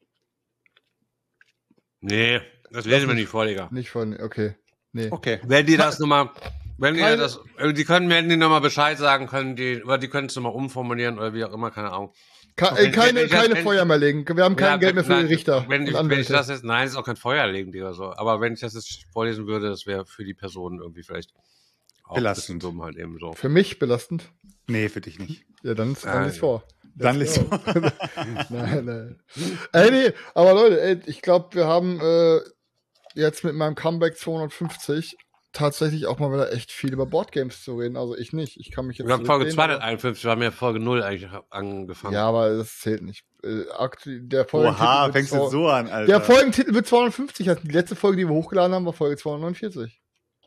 Nee, das lesen wir nicht vor, Digga. Nicht von, okay. Nee. Okay. Wenn die das nochmal, wenn die Keine- das, die können, wenn die nochmal Bescheid sagen, können die, oder die können es nochmal umformulieren oder wie auch immer, keine Ahnung. Ka Wenn- äh, keine wenn ich- keine wenn- Feuer mehr legen. Wir haben kein Ja, Geld mehr für nein, die Richter Wenn und ich, wenn ich Anwälte. das jetzt, nein, ist auch kein Feuer legen, Digga, so. Aber wenn ich das jetzt vorlesen würde, das wäre für die Person irgendwie vielleicht auch Belastend. ein bisschen dumm halt eben so. Für mich belastend. Nee, für dich nicht. Ja, dann, dann Nein. lies vor. Dann lies vor. nein, nein. Ey, nee, aber Leute, ey, ich glaube, wir haben äh, jetzt mit meinem Comeback zweihundertfünfzig tatsächlich auch mal wieder echt viel über Boardgames zu reden. Also ich nicht. Ich kann mich jetzt Wir haben Folge zurücklehnen, aber- zweihunderteinundfünfzig, wir haben ja Folge null eigentlich angefangen. Ja, aber das zählt nicht. Äh, aktu- der Folgentitel Oha, wird fängst du zwar- so an, Alter. Der Folgentitel wird zweihundertfünfzig. Also die letzte Folge, die wir hochgeladen haben, war Folge zweihundertneunundvierzig.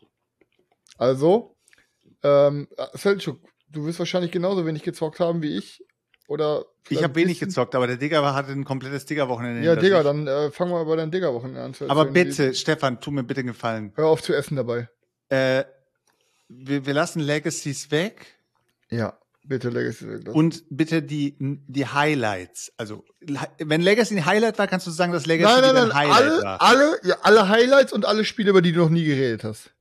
Also, ähm, Selçuk, du wirst wahrscheinlich genauso wenig gezockt haben wie ich. Oder ich vielleicht habe wenig ein bisschen- gezockt, aber der Digger war- hatte ein komplettes Digger-Wochenende. Ja, hinter Digga, sich. dann äh, fangen wir bei deinen Digga-Wochenende an zu Aber erzählen. bitte, Stefan, tu mir bitte einen Gefallen. Hör auf zu essen dabei. Äh, wir, wir lassen Legacies weg Ja, bitte, Legacy. Das- und bitte die, die Highlights. Also, wenn Legacy ein Highlight war, kannst du sagen, dass Legacy Nein, nein, wieder nein, ein Highlight alle, war. alle, ja, alle Highlights und alle Spiele, über die du noch nie geredet hast.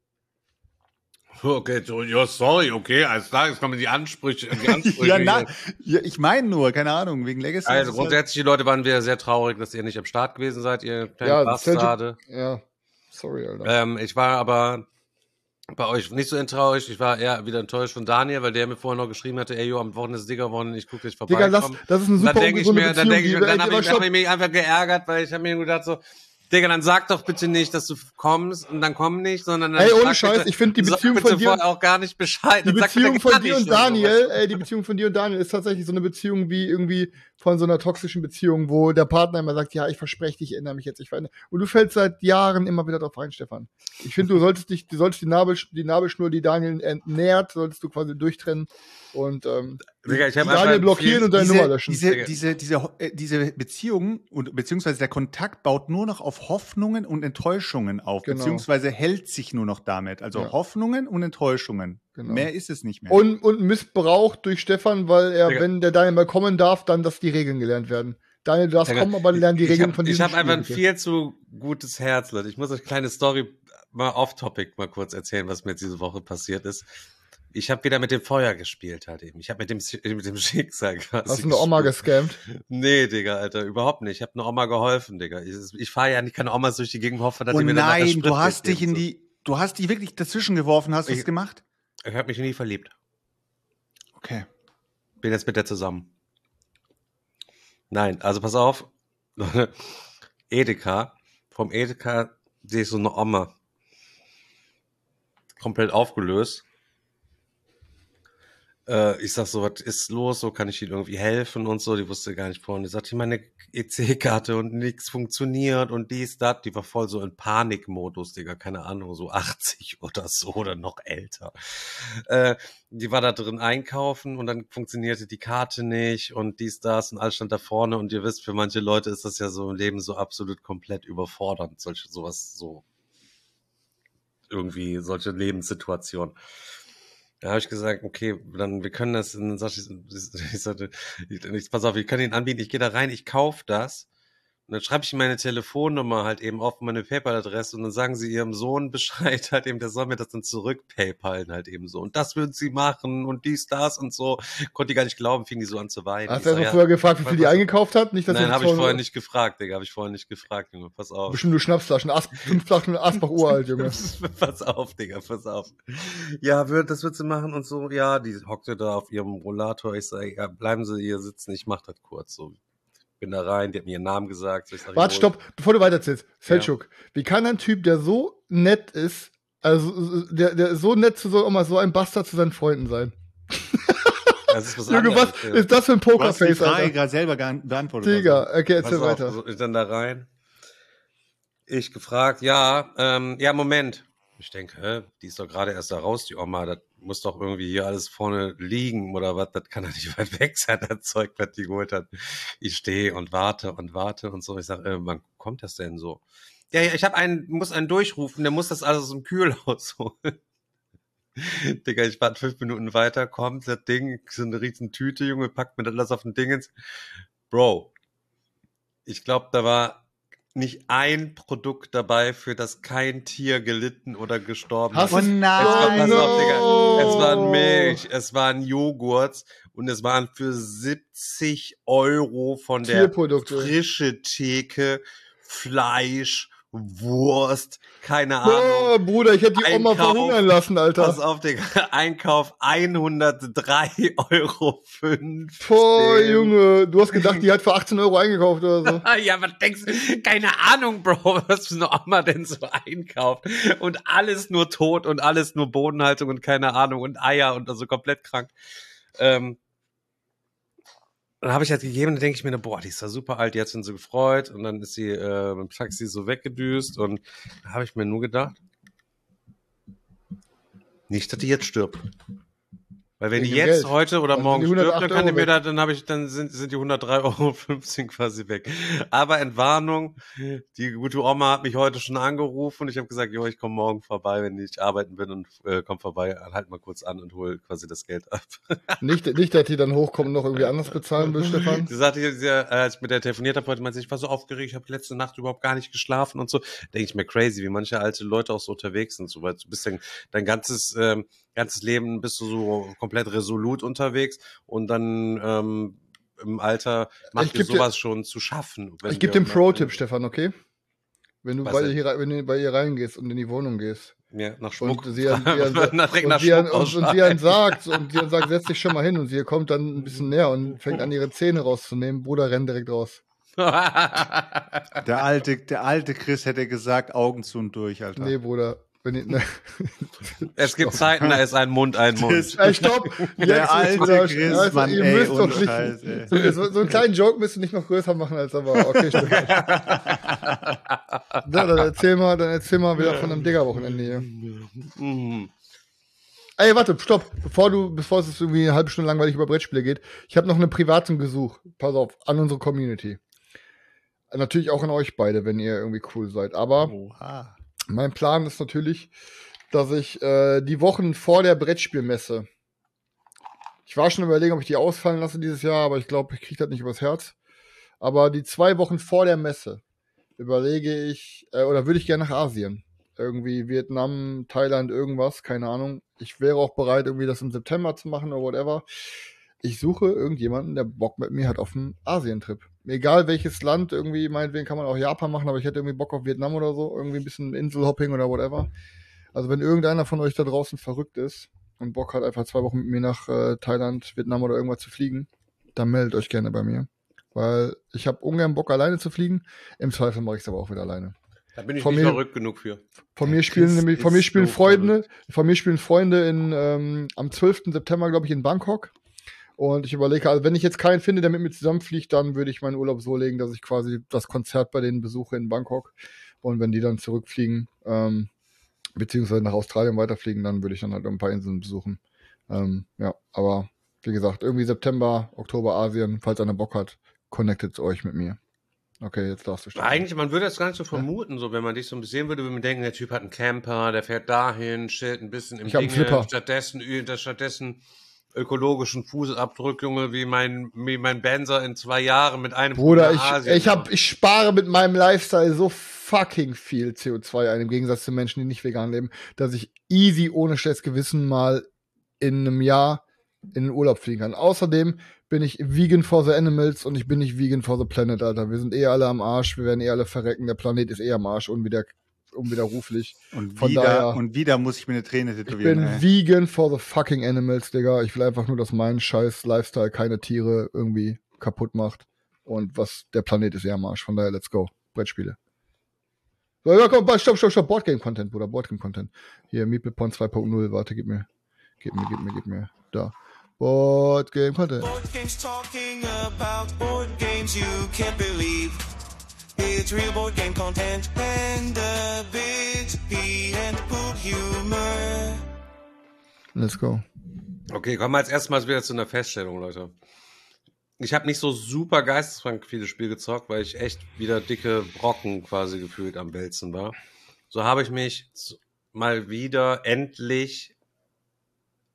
Okay, so, ja, sorry, okay, alles klar, jetzt kommen die Ansprüche. Die Ansprüche Ja, na, hier. ja, ich meine nur, keine Ahnung, wegen Legacy. Also ist es halt- grundsätzlich, die Leute waren wir sehr traurig, dass ihr nicht am Start gewesen seid, ihr kleinen Ja, Bastarde. Ja, sorry, Alter. Ähm, ich war aber bei euch nicht so enttäuscht. Ich war eher wieder enttäuscht von Daniel, weil der mir vorher noch geschrieben hatte, ey, jo, am Wochenende ist Digger geworden, ich gucke dich vorbei. Digga, das, das ist eine Und dann super denke ich ungesunde mir, dann Beziehung. denke ich, die- und dann ey, habe aber ich, dann hab stopp. ich mich einfach geärgert, weil ich habe mir gedacht so, Digga, dann sag doch bitte nicht, dass du kommst und dann komm nicht, sondern dann Ey, ohne sag Scheiß, bitte- ich finde die sag Beziehung bitte von dir vorher auch gar nicht Bescheid. Die Dann sag bitte Beziehung gar von dir nicht und oder Daniel, ey, die Beziehung von dir und Daniel ist tatsächlich so eine Beziehung wie irgendwie von so einer toxischen Beziehung, wo der Partner immer sagt, ja, ich verspreche dich, ich erinnere mich jetzt, ich verändere. Und du fällst seit Jahren immer wieder drauf rein, Stefan. Ich finde, du solltest dich, du solltest die, Nabel, die Nabelschnur, die Daniel entnährt, solltest du quasi durchtrennen und ähm, Digga, ich hab Daniel einfach blockieren viel- und deine diese, Nummer löschen. diese, Digga. diese, diese, äh, diese Beziehung und beziehungsweise der Kontakt baut nur noch auf Hoffnungen und Enttäuschungen auf, Genau. beziehungsweise hält sich nur noch damit. Also Ja. Hoffnungen und Enttäuschungen. Genau. Mehr ist es nicht mehr. Und, und missbraucht durch Stefan, weil er, Digga. wenn der Daniel mal kommen darf, dann, dass die Regeln gelernt werden. Daniel, du darfst Digga, kommen, aber lernen die ich Regeln hab, von Ich diesem habe einfach ein bitte. viel zu gutes Herz, Leute. Ich muss euch eine kleine Story mal off-topic mal kurz erzählen, was mir jetzt diese Woche passiert ist. Ich habe wieder mit dem Feuer gespielt halt eben. Ich habe mit dem, mit dem Schicksal quasi Hast du eine Oma gespielt. gescammt? Nee, Digga, Alter, überhaupt nicht. Ich habe einer Oma geholfen, Digga. Ich, ich fahre ja nicht keine Omas durch die Gegend, hoffe, dass Oh die mir dann nachher nein, Sprit du hast dich geben, in die, du hast dich wirklich dazwischen geworfen, hast du Ich- es gemacht? so. Ich habe mich nie verliebt. Okay. Bin jetzt mit der zusammen. Nein, also pass auf. Edeka. Vom Edeka sehe ich so eine Oma. Komplett aufgelöst. Äh, ich sag so, was ist los? So, kann ich Ihnen irgendwie helfen und so. Die wusste gar nicht vorhin. Die sagte, meine E C-Karte und nichts funktioniert und dies, das. Die war voll so in Panikmodus, Digga. Keine Ahnung, so achtzig oder so oder noch älter. Äh, die war da drin einkaufen und dann funktionierte die Karte nicht und dies, das und alles stand da vorne. Und ihr wisst, für manche Leute ist das ja so im Leben so absolut komplett überfordernd. Solche, sowas, so irgendwie solche Lebenssituationen. Da habe ich gesagt, okay, dann wir können das, und dann sagte ich, ich sagte, ich, pass auf, wir können ihn anbieten, ich gehe da rein, ich kaufe das. Und dann schreibe ich meine Telefonnummer halt eben auf meine PayPal-Adresse und dann sagen sie ihrem Sohn Bescheid halt eben, der soll mir das dann zurück PayPalen halt eben so. Und das würden sie machen und dies, das und so. Konnte ich gar nicht glauben, fing die so an zu weinen. Hast Ich du sag, erst mal ja, vorher gefragt, wie viel die was- eingekauft hat? Nicht, dass Nein, du habe ich zwei- vorher nicht gefragt, Digga, habe ich vorher nicht gefragt, Junge, pass auf. Bestimmt nur Schnapsflaschen, As fünf Flaschen Asbach uralt, Junge. Pass auf, Digga, pass auf. Ja, wird, das wird sie machen und so. Ja, die hockte da auf ihrem Rollator. Ich sage, ja, bleiben Sie hier sitzen, ich mach das kurz. So, bin da rein, die hat mir ihren Namen gesagt. So, ich sag, Warte, jo, stopp, bevor du weiterzählst. Selçuk, wie kann ein Typ, der so nett ist, also der, der so nett zu so immer so ein Bastard zu seinen Freunden sein? Das ist was Junge, anderes. was ja. ist das für ein Du hast die Pokerface, Frage Alter? gerade selber gean- beantwortet. Digga, also. okay, Pass erzähl auf, weiter. so, ich dann da rein. Ich gefragt, ja, ähm, ja, Moment. Ich denke, hä, die ist doch gerade erst da raus, die Oma. Das muss doch irgendwie hier alles vorne liegen oder was. Das kann doch nicht weit weg sein, das Zeug, was die geholt hat. Ich stehe und warte und warte und so. Ich sage, äh, wann kommt das denn so? Ja, ja, ich habe einen, muss einen durchrufen, der muss das alles aus dem Kühlhaus holen. Digga, ich warte fünf Minuten weiter, kommt das Ding, so eine riesen Tüte, Junge, packt mir das alles auf den Dingens. Bro, ich glaube, da war nicht ein Produkt dabei, für das kein Tier gelitten oder gestorben Hast ist. du- Oh Es war, pass no. auf, Digga. Es waren Milch, es waren Joghurt und es waren für siebzig Euro von der Tierprodukte. frische Theke Fleisch, Wurst, keine Ahnung. Oh, Bruder, ich hätte die Oma Einkauf. verhungern lassen, Alter. Pass auf, Digga. Einkauf hundertdrei Euro fünfzehn. Boah, Junge, du hast gedacht, die hat für achtzehn Euro eingekauft oder so. Ja, was denkst du? Keine Ahnung, Bro, was für eine Oma denn so einkauft. Und alles nur tot und alles nur Bodenhaltung und keine Ahnung und Eier und also komplett krank. Ähm, dann habe ich halt gegeben, dann denke ich mir, boah, die ist ja super alt, die hat sich so gefreut und dann ist sie äh, mit dem Taxi so weggedüst und da habe ich mir nur gedacht, nicht, dass die jetzt stirbt. Weil wenn die Wegen jetzt Geld. heute oder Dann morgen sind die stirbt, dann hundertacht kann die Euro mir weg. da, dann habe ich, dann sind, sind die hundertdrei Euro fünfzehn quasi weg. Aber Entwarnung, die gute Oma hat mich heute schon angerufen und ich habe gesagt, jo, ich komme morgen vorbei, wenn ich arbeiten bin und äh, komm vorbei, halt mal kurz an und hol quasi das Geld ab. Nicht, nicht, dass die dann hochkommen und noch irgendwie anders bezahlen will, Stefan. Sie sagte, sie, äh, als ich mit der telefoniert habe heute, meinte sie, ich war so aufgeregt, ich habe letzte Nacht überhaupt gar nicht geschlafen und so. Denke ich mir crazy, wie manche alte Leute auch so unterwegs sind, so, weil du bist dein, dein ganzes, ähm, ganzes Leben bist du so komplett resolut unterwegs und dann ähm, im Alter macht Ich dir geb dir- sowas schon zu schaffen. Wenn Ich gebe wir den mal- Pro-Tipp, Stefan, okay? Wenn du Was bei denn? ihr, wenn du bei ihr reingehst und in die Wohnung gehst. Ja, nach Schmuck. Und sie an, sie an, nach, direkt und nach sie an, Schmuck und, und sie an sagt, und sie an sagt, setz dich schon mal hin und sie kommt dann ein bisschen näher und fängt an, ihre Zähne rauszunehmen. Bruder, renn direkt raus. Der alte, der alte Chris hätte gesagt, Augen zu und durch, Alter. Nee, Bruder. Wenn ich, ne. Es gibt Zeiten, da ist ein Mund ein Mund. Ey, stopp! Der Jetzt alte wieder- Chris, also, Mann, ihr ey, müsst doch ohne nicht. Scheiß, ey. So, so, so einen kleinen Joke müsst ihr nicht noch größer machen, als er war. Okay, stimmt. Ja, dann erzähl mal, dann erzähl mal wieder von einem Digger-Wochenende hier. Mhm. Ey, warte, stopp. Bevor du, bevor es irgendwie eine halbe Stunde langweilig über Brettspiele geht, ich habe noch einen privaten Gesuch. Pass auf, an unsere Community. Natürlich auch an euch beide, wenn ihr irgendwie cool seid. Aber Oha. mein Plan ist natürlich, dass ich äh, die Wochen vor der Brettspielmesse, ich war schon überlegen, ob ich die ausfallen lasse dieses Jahr, aber ich glaube, ich kriege das nicht übers Herz. Aber die zwei Wochen vor der Messe überlege ich, äh, oder würde ich gerne nach Asien. Irgendwie Vietnam, Thailand, irgendwas, keine Ahnung. Ich wäre auch bereit, irgendwie das im September zu machen oder whatever. Ich suche irgendjemanden, der Bock mit mir hat auf einen Asientrip. Egal welches Land, irgendwie, meinetwegen kann man auch Japan machen, aber ich hätte irgendwie Bock auf Vietnam oder so, irgendwie ein bisschen Inselhopping oder whatever. Also wenn irgendeiner von euch da draußen verrückt ist und Bock hat, einfach zwei Wochen mit mir nach äh, Thailand, Vietnam oder irgendwas zu fliegen, dann meldet euch gerne bei mir. Weil ich habe ungern Bock, alleine zu fliegen. Im Zweifel mache ich es aber auch wieder alleine. Da bin ich Von nicht mir- verrückt genug für. Von mir spielen Chris nämlich, von mir ist spielen so Freunde, von mir spielen Freunde in, ähm, am zwölften September, glaube ich, in Bangkok. Und ich überlege, also wenn ich jetzt keinen finde, der mit mir zusammenfliegt, dann würde ich meinen Urlaub so legen, dass ich quasi das Konzert bei denen besuche in Bangkok. Und wenn die dann zurückfliegen, ähm, beziehungsweise nach Australien weiterfliegen, dann würde ich dann halt ein paar Inseln besuchen. Ähm, ja, aber wie gesagt, irgendwie September, Oktober, Asien, falls einer Bock hat, connectet euch mit mir. Okay, jetzt darfst du starten. Eigentlich, man würde das gar nicht so vermuten, so wenn man dich so ein bisschen sehen würde, würde man denken, der Typ hat einen Camper, der fährt dahin, chillt ein bisschen im Ich hab einen Dinge, Flipper. stattdessen, Ö- stattdessen ökologischen Fußabdruck, Junge, wie mein, wie mein Benzer in zwei Jahren mit einem Bruder, nach ich, Asien. ich, hab, ich spare mit meinem Lifestyle so fucking viel C O zwei ein, im Gegensatz zu Menschen, die nicht vegan leben, dass ich easy ohne schlechtes Gewissen mal in einem Jahr in den Urlaub fliegen kann. Außerdem bin ich vegan for the animals und ich bin nicht vegan for the planet, Alter. Wir sind eh alle am Arsch, wir werden eh alle verrecken, der Planet ist eh am Arsch, unwider, unwiderruflich. Und Von wieder, daher- und wieder muss ich mir eine Träne Ich tätowieren. bin ey. vegan for the fucking animals, Digga. Ich will einfach nur, dass mein scheiß Lifestyle keine Tiere irgendwie kaputt macht. Und was der Planet ist eher am Arsch. Von daher, let's go. Brettspiele. So, ja, komm, stopp, stopp, stopp. Boardgame-Content, Bruder. Boardgame-Content. Hier, Meeple-Pond zwei Punkt null. Warte, gib mir. Gib mir, gib mir, gib mir. Da. Boardgame-Content. Board games talking about board games you can't believe. It's real board game content and a bit pee and poop humor. Let's go. Okay, kommen wir jetzt erstmal wieder zu einer Feststellung, Leute. Ich habe nicht so super geisteskrank viele Spiele gezockt, weil ich echt wieder dicke Brocken quasi gefühlt am Wälzen war. So habe ich mich z- mal wieder endlich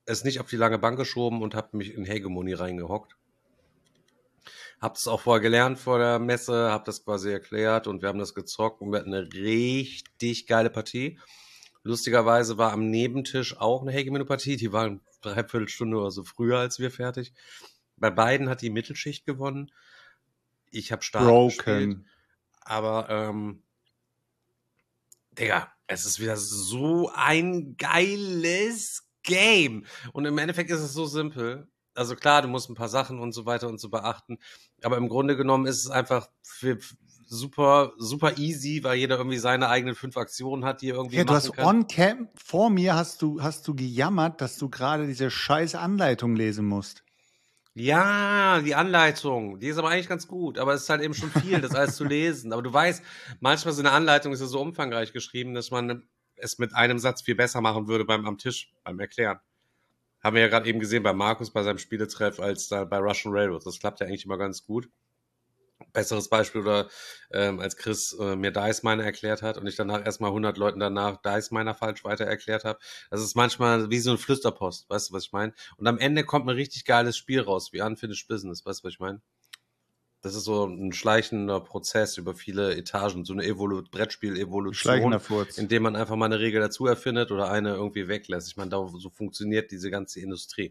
es nicht auf die lange Bank geschoben und habe mich in Hegemonie reingehockt. Hab das auch vorher gelernt vor der Messe, hab das quasi erklärt und wir haben das gezockt und wir hatten eine richtig geile Partie. Lustigerweise war am Nebentisch auch eine Hegemonie-Partie, die war eine Dreiviertelstunde oder so früher als wir fertig. Bei beiden hat die Mittelschicht gewonnen. Ich habe Start gespielt, Broken. aber ähm, Digga, es ist wieder so ein geiles Game. Und im Endeffekt ist es so simpel. Also klar, du musst ein paar Sachen und so weiter und so beachten. Aber im Grunde genommen ist es einfach für, super, super easy, weil jeder irgendwie seine eigenen fünf Aktionen hat, die er irgendwie Ja, du machen hast kann. on-cam, vor mir hast du, hast du gejammert, dass du gerade diese scheiß Anleitung lesen musst. Ja, die Anleitung, die ist aber eigentlich ganz gut, aber es ist halt eben schon viel, das alles zu lesen. Aber du weißt, manchmal so eine Anleitung ist ja so umfangreich geschrieben, dass man es mit einem Satz viel besser machen würde beim am Tisch, beim Erklären. Haben wir ja gerade eben gesehen bei Markus bei seinem Spieletreff als da bei Russian Railroad. Das klappt ja eigentlich immer ganz gut. Besseres Beispiel oder ähm, als Chris äh, mir Dice Miner erklärt hat und ich danach erstmal hundert Leuten danach Dice Miner falsch weiter erklärt habe. Das ist manchmal wie so ein Flüsterpost, weißt du, was ich meine? Und am Ende kommt ein richtig geiles Spiel raus, wie Unfinished Business, weißt du, was ich meine? Das ist so ein schleichender Prozess über viele Etagen, so eine Evolu- Brettspiel-Evolution, Schleichender Furz. indem man einfach mal eine Regel dazu erfindet oder eine irgendwie weglässt. Ich meine, da, so funktioniert diese ganze Industrie.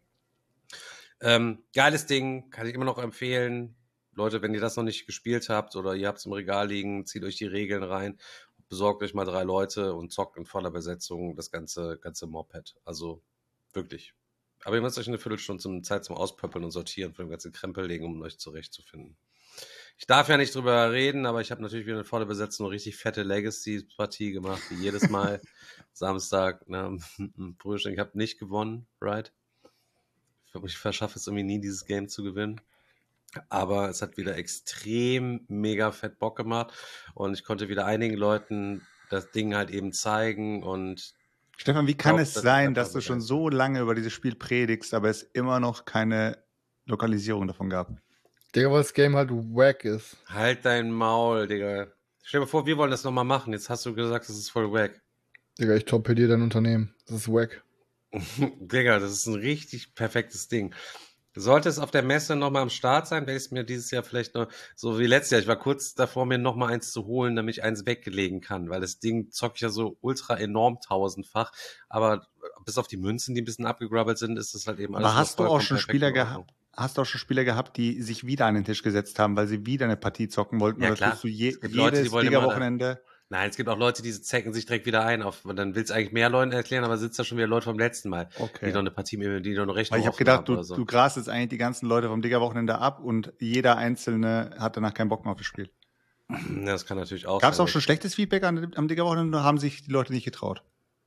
Ähm, geiles Ding, kann ich immer noch empfehlen. Leute, wenn ihr das noch nicht gespielt habt oder ihr habt es im Regal liegen, zieht euch die Regeln rein, besorgt euch mal drei Leute und zockt in voller Besetzung das ganze, ganze Moped. Also wirklich. Aber ihr müsst euch eine Viertelstunde zum Zeit zum Auspöppeln und Sortieren von dem ganzen Krempel legen, um euch zurechtzufinden. Ich darf ja nicht drüber reden, aber ich habe natürlich wieder eine volle Besetzung, eine richtig fette Legacy-Partie gemacht, wie jedes Mal. Samstag, ne, Frühstück. Ich habe nicht gewonnen, right? Ich verschaffe es irgendwie nie, dieses Game zu gewinnen. Aber es hat wieder extrem mega fett Bock gemacht und ich konnte wieder einigen Leuten das Ding halt eben zeigen und Stefan, wie kann glaub, es das sein, ist dass du schon so lange über dieses Spiel predigst, aber es immer noch keine Lokalisierung davon gab? Digga, weil das Game halt wack ist. Halt dein Maul, Digga. Stell dir vor, wir wollen das nochmal machen. Jetzt hast du gesagt, das ist voll wack. Digga, ich torpediere dein Unternehmen. Das ist wack. Digga, das ist ein richtig perfektes Ding. Sollte es auf der Messe nochmal am Start sein, werde ich es mir dieses Jahr vielleicht noch, so wie letztes Jahr, ich war kurz davor, mir nochmal eins zu holen, damit ich eins weglegen kann, weil das Ding zocke ich ja so ultra enorm tausendfach, aber bis auf die Münzen, die ein bisschen abgegrabbelt sind, ist das halt eben alles Aber hast du noch auch vollkommen schon perfekt Spieler in Ordnung. gehabt? Hast du auch schon Spieler gehabt, die sich wieder an den Tisch gesetzt haben, weil sie wieder eine Partie zocken wollten? Ja, oder klar. tust du je, Es gibt jedes Leute, die wollen immer- Liga-Wochenende? Nein, es gibt auch Leute, die zecken sich direkt wieder ein, auf, dann willst du eigentlich mehr Leuten erklären, aber sitzt da schon wieder Leute vom letzten Mal, Okay. die noch eine Partie, die noch eine Rechnung Weil ich habe offen gedacht, haben du, oder so. du grast jetzt eigentlich die ganzen Leute vom Liga-Wochenende ab und jeder Einzelne hat danach keinen Bock mehr auf das Spiel. Ja, das kann natürlich auch Gab es sein. auch schon schlechtes Feedback an, am Liga-Wochenende oder haben sich die Leute nicht getraut?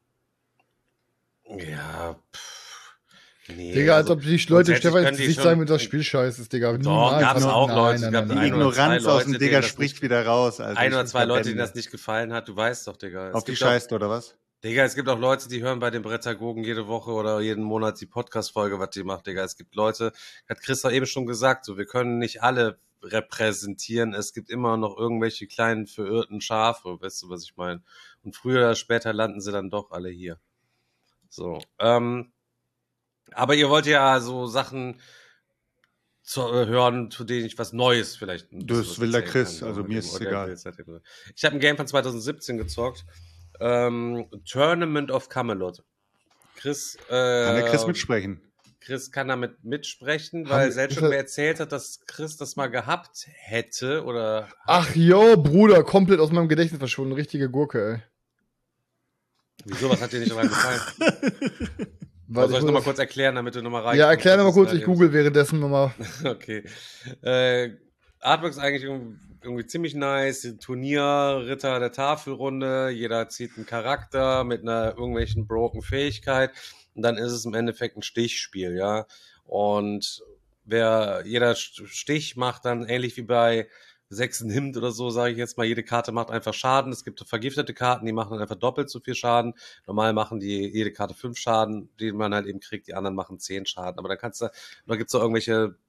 Ja, pff, nee. Digga, als also ob die Leute grundsätzlich Stefan können jetzt die nicht schon- sagen, wenn das Spiel scheiße ist, Digga. Doch, Niemals. gab's Nein, auch nein, Leute, nein, es gab nein, Die ein nein. oder zwei Ignoranz aus dem Leute, Digga denen das spricht nicht- wieder raus, Alter. Ein Ich oder find's zwei Leute, denen verbände. das nicht gefallen hat, du weißt doch, Digga. Es Auf die gibt auch- scheißt oder was? Digga, es gibt auch Leute, die hören bei den Brettagogen jede Woche oder jeden Monat die Podcast-Folge, was die macht, Digga. Es gibt Leute, hat Chris doch eben schon gesagt, so, wir können nicht alle repräsentieren. Es gibt immer noch irgendwelche kleinen verirrten Schafe, weißt du, was ich meine? Und früher oder später landen sie dann doch alle hier. So, ähm, aber ihr wollt ja so Sachen zu äh, hören, zu denen ich was Neues vielleicht. ein bisschen Das was will der erzählen Chris, kann, also so mir mit ist dem es Order egal. Bills, hat er- Ich habe ein Game von zwanzig siebzehn gezockt. Ähm, Tournament of Camelot. Chris, äh, Kann der Chris mitsprechen? Chris kann damit mitsprechen, Haben weil wir- Selchuk ist er- mir erzählt hat, dass Chris das mal gehabt hätte oder. Ach jo, Bruder, komplett aus meinem Gedächtnis verschwunden. Richtige Gurke, ey. Wieso, was hat dir nicht daran gefallen? Weil Soll ich ich nochmal muss- kurz erklären, damit du nochmal rein. Ja, erklär nochmal kurz, ich google währenddessen nochmal. Okay. Äh, Artwork ist eigentlich irgendwie, irgendwie ziemlich nice. Turnier, Ritter der Tafelrunde. Jeder zieht einen Charakter mit einer irgendwelchen broken Fähigkeit. Und dann ist es im Endeffekt ein Stichspiel, ja. Und wer, jeder Stich macht dann ähnlich wie bei Sechsen nimmt oder so, sage ich jetzt mal, jede Karte macht einfach Schaden. Es gibt vergiftete Karten, die machen dann einfach doppelt so viel Schaden. Normal machen die jede Karte fünf Schaden, die man halt eben kriegt, die anderen machen zehn Schaden. Aber dann kannst du, da gibt's auch irgendwelche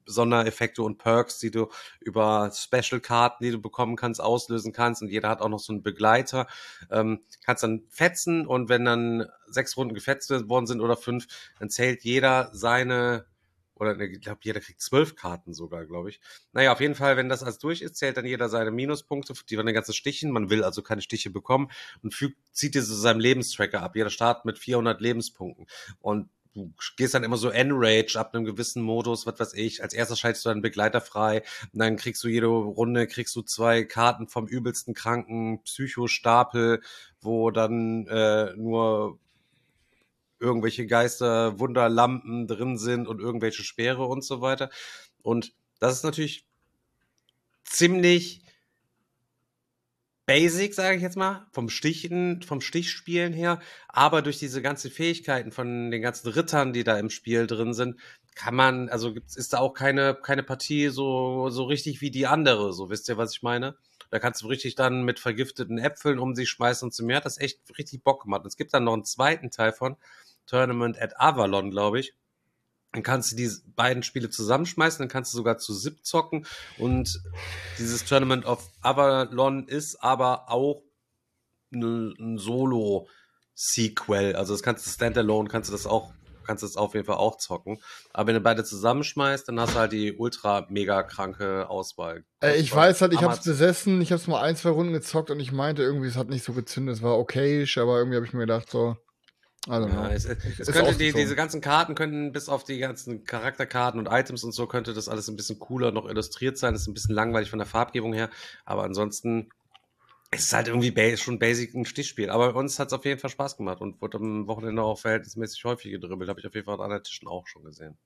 Sondereffekte und Perks, die du über Special-Karten, die du bekommen kannst, auslösen kannst. Und jeder hat auch noch so einen Begleiter. Ähm, kannst dann fetzen und wenn dann sechs Runden gefetzt worden sind oder fünf, dann zählt jeder seine, oder ich glaube, jeder kriegt zwölf Karten sogar, glaube ich. Naja, auf jeden Fall, wenn das alles durch ist, zählt dann jeder seine Minuspunkte, die von den ganzen Stichen. Man will also keine Stiche bekommen und fügt, zieht diese zu seinem Lebenstracker ab. Jeder startet mit vierhundert Lebenspunkten. Und du gehst dann immer so Enrage ab einem gewissen Modus, was weiß ich. Als erstes schaltest du einen Begleiter frei. Und dann kriegst du jede Runde, kriegst du zwei Karten vom übelsten kranken Psychostapel, wo dann äh, nur irgendwelche Geister, Wunderlampen drin sind und irgendwelche Speere und so weiter. Und das ist natürlich ziemlich basic, sage ich jetzt mal, vom Stichen, vom Stichspielen her, aber durch diese ganzen Fähigkeiten von den ganzen Rittern, die da im Spiel drin sind, kann man, also gibt's, ist da auch keine, keine Partie so, so richtig wie die andere, so wisst ihr, was ich meine? Da kannst du richtig dann mit vergifteten Äpfeln um sich schmeißen und so mehr. Hat das echt richtig Bock gemacht. Und es gibt dann noch einen zweiten Teil von Tournament at Avalon, glaube ich. Dann kannst du die beiden Spiele zusammenschmeißen, dann kannst du sogar zu SIP zocken. Und dieses Tournament of Avalon ist aber auch ne, ein Solo-Sequel. Also das kannst du Standalone, kannst du das auch, kannst du das auf jeden Fall auch zocken. Aber wenn du beide zusammenschmeißt, dann hast du halt die ultra mega kranke Auswahl. Äh, ich weiß halt, ich hab's besessen, ich hab's mal ein, zwei Runden gezockt und ich meinte irgendwie, es hat nicht so gezündet, es war okayisch, aber irgendwie habe ich mir gedacht, so, I don't know. Ja, es, es könnte die, diese ganzen Karten könnten bis auf die ganzen Charakterkarten und Items und so könnte das alles ein bisschen cooler noch illustriert sein. Das ist ein bisschen langweilig von der Farbgebung her, aber ansonsten ist es halt irgendwie ba- schon basic ein Stichspiel. Aber uns hat es auf jeden Fall Spaß gemacht und wurde am Wochenende auch verhältnismäßig häufig gedribbelt. Habe ich auf jeden Fall an anderen Tischen auch schon gesehen.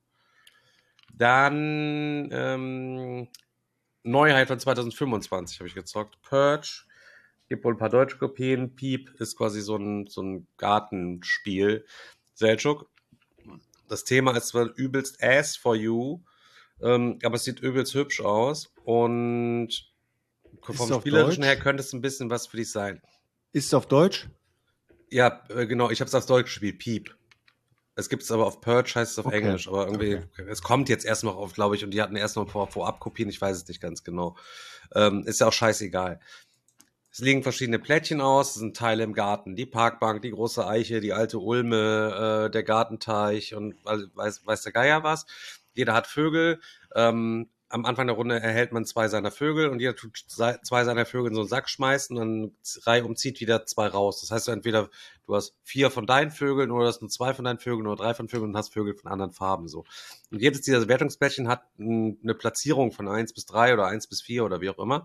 Dann ähm, Neuheit von zwanzig fünfundzwanzig habe ich gezockt. Purge. Gibt wohl ein paar deutsche Kopien. Piep ist quasi so ein, so ein Gartenspiel. Selçuk. Das Thema ist zwar übelst Ass for You, ähm, aber es sieht übelst hübsch aus. Und vom Spielerischen her könnte es ein bisschen was für dich sein. Ist es auf Deutsch? Ja, äh, genau. Ich habe es auf Deutsch gespielt. Piep. Es gibt es aber auf Purge, heißt es auf Okay. Englisch. Aber irgendwie, Okay. es kommt jetzt erst noch auf, glaube ich, und die hatten erst noch vor, vorab Kopien. Ich weiß es nicht ganz genau. Ähm, ist ja auch scheißegal. Es liegen verschiedene Plättchen aus, es sind Teile im Garten, die Parkbank, die große Eiche, die alte Ulme, äh, der Gartenteich und weiß, weiß der Geier was. Jeder hat Vögel. Ähm, am Anfang der Runde erhält man zwei seiner Vögel und jeder tut zwei seiner Vögel in so einen Sack schmeißen und dann Reihe umzieht wieder zwei raus. Das heißt, du entweder du hast vier von deinen Vögeln oder du hast nur zwei von deinen Vögeln oder drei von Vögeln und hast Vögel von anderen Farben. So. Und jedes dieser Wertungsplättchen hat m, eine Platzierung von eins bis drei oder eins bis vier oder wie auch immer.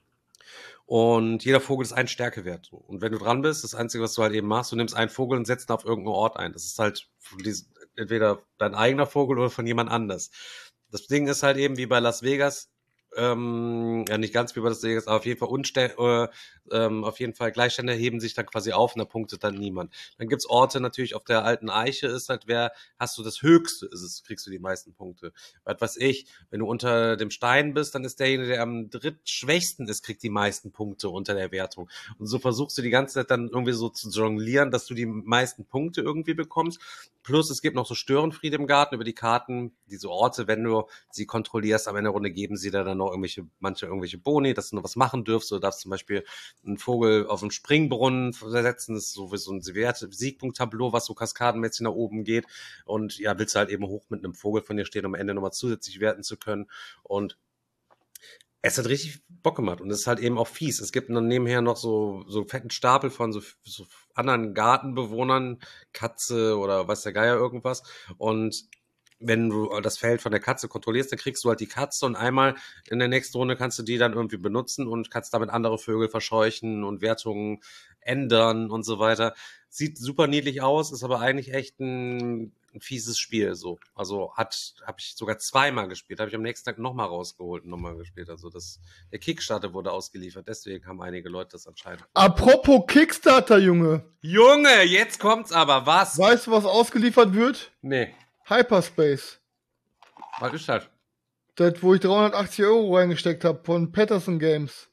Und jeder Vogel ist ein Stärkewert. Und wenn du dran bist, das Einzige, was du halt eben machst, du nimmst einen Vogel und setzt ihn auf irgendeinen Ort ein. Das ist halt von diesem, entweder dein eigener Vogel oder von jemand anders. Das Ding ist halt eben wie bei Las Vegas, ähm, ja nicht ganz wie bei Las Vegas, aber auf jeden Fall unste äh, ähm, auf jeden Fall Gleichstände heben sich dann quasi auf und da punktet dann niemand. Dann gibt's Orte natürlich, auf der alten Eiche ist halt, wer hast du das Höchste, ist es, kriegst du die meisten Punkte. Was weiß ich, wenn du unter dem Stein bist, dann ist derjenige, der am drittschwächsten ist, kriegt die meisten Punkte unter der Wertung. Und so versuchst du die ganze Zeit dann irgendwie so zu jonglieren, dass du die meisten Punkte irgendwie bekommst. Plus es gibt noch so Störenfriede im Garten über die Karten, diese Orte, wenn du sie kontrollierst, am Ende der Runde geben sie dir dann noch irgendwelche, manche irgendwelche Boni, dass du noch was machen dürfst. Du darfst zum Beispiel einen Vogel auf einen Springbrunnen setzen, das ist so wie so ein Siegpunkt-Tableau, was so kaskadenmäßig nach oben geht. Und ja, willst du halt eben hoch mit einem Vogel von dir stehen, um am Ende nochmal zusätzlich werten zu können. Und es hat richtig Bock gemacht und es ist halt eben auch fies. Es gibt dann nebenher noch so, so fetten Stapel von so, so anderen Gartenbewohnern, Katze oder weiß der Geier irgendwas. Und wenn du das Feld von der Katze kontrollierst, dann kriegst du halt die Katze und einmal in der nächsten Runde kannst du die dann irgendwie benutzen und kannst damit andere Vögel verscheuchen und Wertungen ändern und so weiter. Sieht super niedlich aus, ist aber eigentlich echt ein, ein fieses Spiel. So, also hat, habe ich sogar zweimal gespielt, habe ich am nächsten Tag nochmal rausgeholt und nochmal gespielt. Also das, der Kickstarter wurde ausgeliefert, deswegen haben einige Leute das anscheinend. Apropos Kickstarter, Junge. Junge, jetzt kommt's aber, was? Weißt du, was ausgeliefert wird? Nee. Hyperspace. Was ist das? Das, wo ich dreihundertachtzig Euro reingesteckt habe von Patterson Games.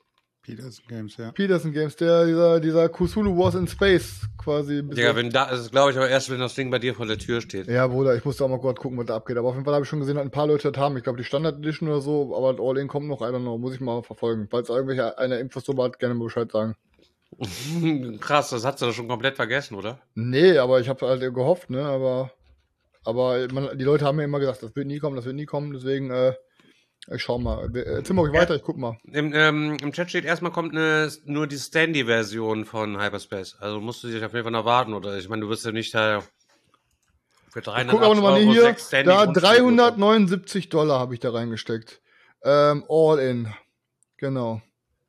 Peterson Games, ja. Peterson Games, der, dieser, dieser Cthulhu Wars in Space quasi. ein bisschen- Ja, wenn da, das glaube ich aber erst, wenn das Ding bei dir vor der Tür steht. Ja, Bruder, ich musste auch mal kurz gucken, was da abgeht. Aber auf jeden Fall habe ich schon gesehen, dass ein paar Leute das haben. Ich glaube, die Standard Edition oder so, aber das All-In kommt noch, I don't know, muss ich mal verfolgen. Falls irgendwelche eine Infos drüber hat, gerne mal Bescheid sagen. Krass, das hast du doch schon komplett vergessen, oder? Nee, aber ich habe halt gehofft, ne, aber, aber man, die Leute haben mir immer gesagt, das wird nie kommen, das wird nie kommen, deswegen, äh, ich schau mal. Erzähl mal ruhig weiter, ich guck mal. Im, ähm, Im Chat steht, erstmal kommt eine, nur die Standy-Version von Hyperspace. Also musst du dich auf jeden Fall noch warten, oder? Ich meine, du wirst ja nicht da für Ich guck auch nochmal Euro hier, sechs Standy da Grundstück dreihundertneunundsiebzig Dollar habe ich da reingesteckt. Ähm, all in. Genau.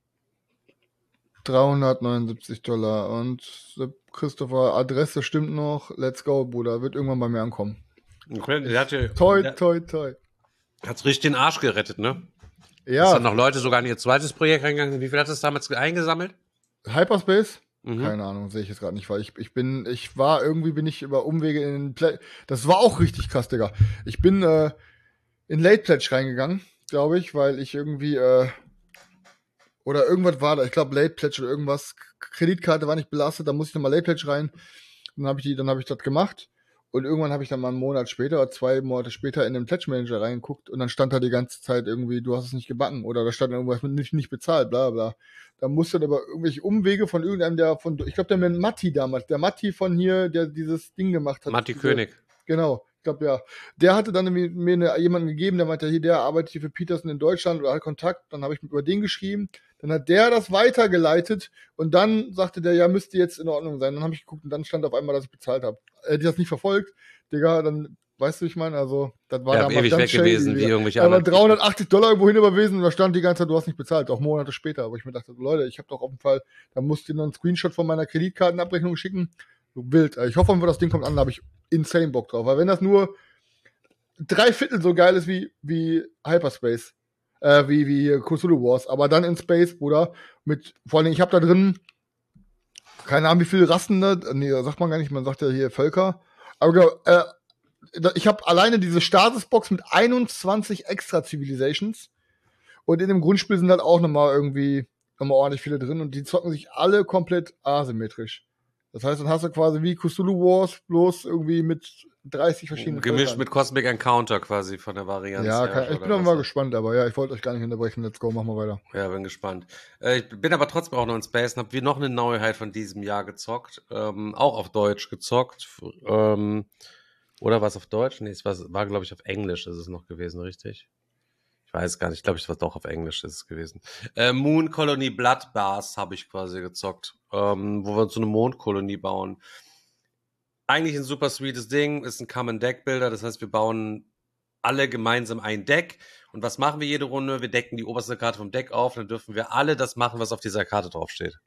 dreihundertneunundsiebzig Dollar. Und äh, Christopher, Adresse stimmt noch. Let's go, Bruder. Wird irgendwann bei mir ankommen. Okay, der hatte, Toi, der toi, toi. hat's richtig den Arsch gerettet, ne? Dass Ja, dann noch Leute sogar in ihr zweites Projekt reingegangen sind. Wie viel hat es damals eingesammelt? Hyperspace? Mhm. Keine Ahnung, sehe ich jetzt gerade nicht, weil ich, ich bin, ich war, irgendwie bin ich über Umwege in den Play. Das war auch richtig krass, Digga. Ich bin äh, in Late Pledge reingegangen, glaube ich, weil ich irgendwie, äh, oder irgendwas war da, ich glaube Late Pledge oder irgendwas. Kreditkarte war nicht belastet, da musste ich nochmal Late Pledge rein. Dann habe ich die, dann habe ich das gemacht. Und irgendwann habe ich dann mal einen Monat später oder zwei Monate später in den Pledge Manager reingeguckt und dann stand da die ganze Zeit irgendwie, du hast es nicht gebacken oder da stand irgendwas mit nicht, nicht bezahlt, bla bla. Da musste dann aber irgendwelche Umwege von irgendeinem, der von, ich glaube, der mit Matti damals, der Matti von hier, der dieses Ding gemacht hat. Matti diese, König. Genau, ich glaube ja. Der hatte dann mir, mir eine, jemanden gegeben, der meinte, hier, der arbeitet hier für Peterson in Deutschland oder hat Kontakt. Dann habe ich über den geschrieben. Dann hat der das weitergeleitet und dann sagte der, ja, müsste jetzt in Ordnung sein. Dann habe ich geguckt und dann stand auf einmal, dass ich bezahlt habe. Hätte ich das nicht verfolgt, Digga, dann, weißt du, ich meine, also, das war Ja, damals ewig ganz weg gewesen, shady, wie irgendwelche aber anderen. dreihundertachtzig Dollar irgendwo hin überwiesen und da stand die ganze Zeit, du hast nicht bezahlt, auch Monate später. Aber ich mir dachte, Leute, ich habe doch auf jeden Fall, da musst du dir noch einen Screenshot von meiner Kreditkartenabrechnung schicken. So wild. Ich hoffe, das Ding kommt an, da habe ich insane Bock drauf. Weil wenn das nur drei Viertel so geil ist wie, wie Hyperspace, äh, wie, wie Cthulhu Wars, aber dann in Space, Bruder, mit, vor allem, ich habe da drin, keine Ahnung, wie viele Rassen da, nee, sagt man gar nicht, man sagt ja hier Völker, aber genau, äh, ich habe alleine diese Statusbox mit einundzwanzig extra Civilizations und in dem Grundspiel sind halt auch nochmal irgendwie nochmal ordentlich viele drin und die zocken sich alle komplett asymmetrisch. Das heißt, dann hast du quasi wie Cthulhu Wars, bloß irgendwie mit dreißig verschiedenen Gemischt Völkern. mit Cosmic Encounter quasi von der Varianz. Ja, her, kann, ich oder bin auch was mal das- gespannt, aber ja, ich wollte euch gar nicht unterbrechen. Let's go, machen wir weiter. Ja, bin gespannt. Äh, ich bin aber trotzdem auch noch in Space und habe wie noch eine Neuheit von diesem Jahr gezockt. Ähm, auch auf Deutsch gezockt. Ähm, oder was auf Deutsch? Nee, es war, war glaube ich, auf Englisch ist es noch gewesen, richtig? Ich weiß gar nicht. Ich glaube, es war doch auf Englisch ist es gewesen. Äh, Moon Colony Bloodbath habe ich quasi gezockt. Ähm, wo wir uns so eine Mondkolonie bauen. Eigentlich ein super sweetes Ding. Ist ein Common Deck Builder. Das heißt, wir bauen alle gemeinsam ein Deck. Und was machen wir jede Runde? Wir decken die oberste Karte vom Deck auf. Dann dürfen wir alle das machen, was auf dieser Karte draufsteht.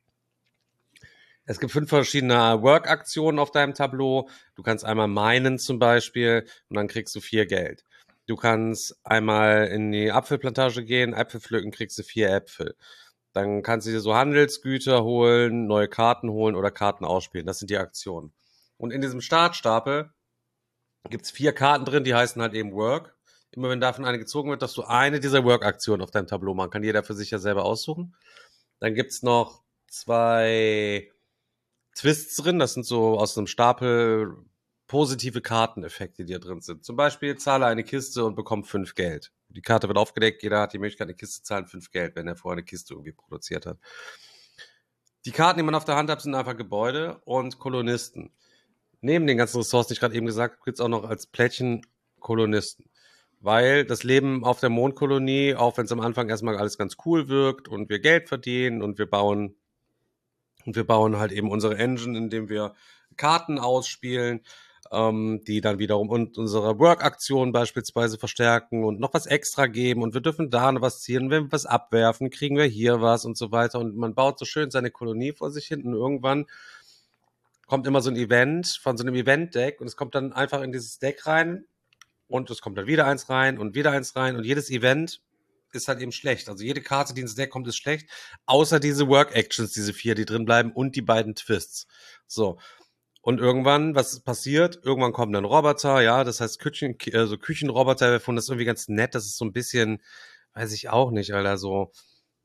Es gibt fünf verschiedene Work-Aktionen auf deinem Tableau. Du kannst einmal minen zum Beispiel und dann kriegst du vier Geld. Du kannst einmal in die Apfelplantage gehen, Äpfel pflücken, kriegst du vier Äpfel. Dann kannst du dir so Handelsgüter holen, neue Karten holen oder Karten ausspielen. Das sind die Aktionen. Und in diesem Startstapel gibt's vier Karten drin, die heißen halt eben Work. Immer wenn davon eine gezogen wird, dass du eine dieser Work-Aktionen auf deinem Tableau machen kann. Jeder für sich ja selber aussuchen. Dann gibt's noch zwei Twists drin. Das sind so aus einem Stapel positive Karteneffekte, die da drin sind. Zum Beispiel zahle eine Kiste und bekomme fünf Geld. Die Karte wird aufgedeckt. Jeder hat die Möglichkeit, eine Kiste zu zahlen, fünf Geld, wenn er vorher eine Kiste irgendwie produziert hat. Die Karten, die man auf der Hand hat, sind einfach Gebäude und Kolonisten. Neben den ganzen Ressourcen, die ich gerade eben gesagt habe, gibt es auch noch als Plättchen Kolonisten. Weil das Leben auf der Mondkolonie, auch wenn es am Anfang erstmal alles ganz cool wirkt und wir Geld verdienen und wir bauen und wir bauen halt eben unsere Engine, indem wir Karten ausspielen, ähm, die dann wiederum und unsere Work-Aktion beispielsweise verstärken und noch was extra geben und wir dürfen da noch was ziehen. Wenn wir was abwerfen, kriegen wir hier was und so weiter. Und man baut so schön seine Kolonie vor sich hin und irgendwann kommt immer so ein Event von so einem Event-Deck und es kommt dann einfach in dieses Deck rein und es kommt dann wieder eins rein und wieder eins rein und jedes Event ist halt eben schlecht. Also jede Karte, die ins Deck kommt, ist schlecht, außer diese Work-Actions, diese vier, die drin bleiben und die beiden Twists. So. Und irgendwann, was passiert? Irgendwann kommen dann Roboter, ja, das heißt Küchen, also Küchenroboter, wir fanden das irgendwie ganz nett, das ist so ein bisschen, weiß ich auch nicht, Alter, so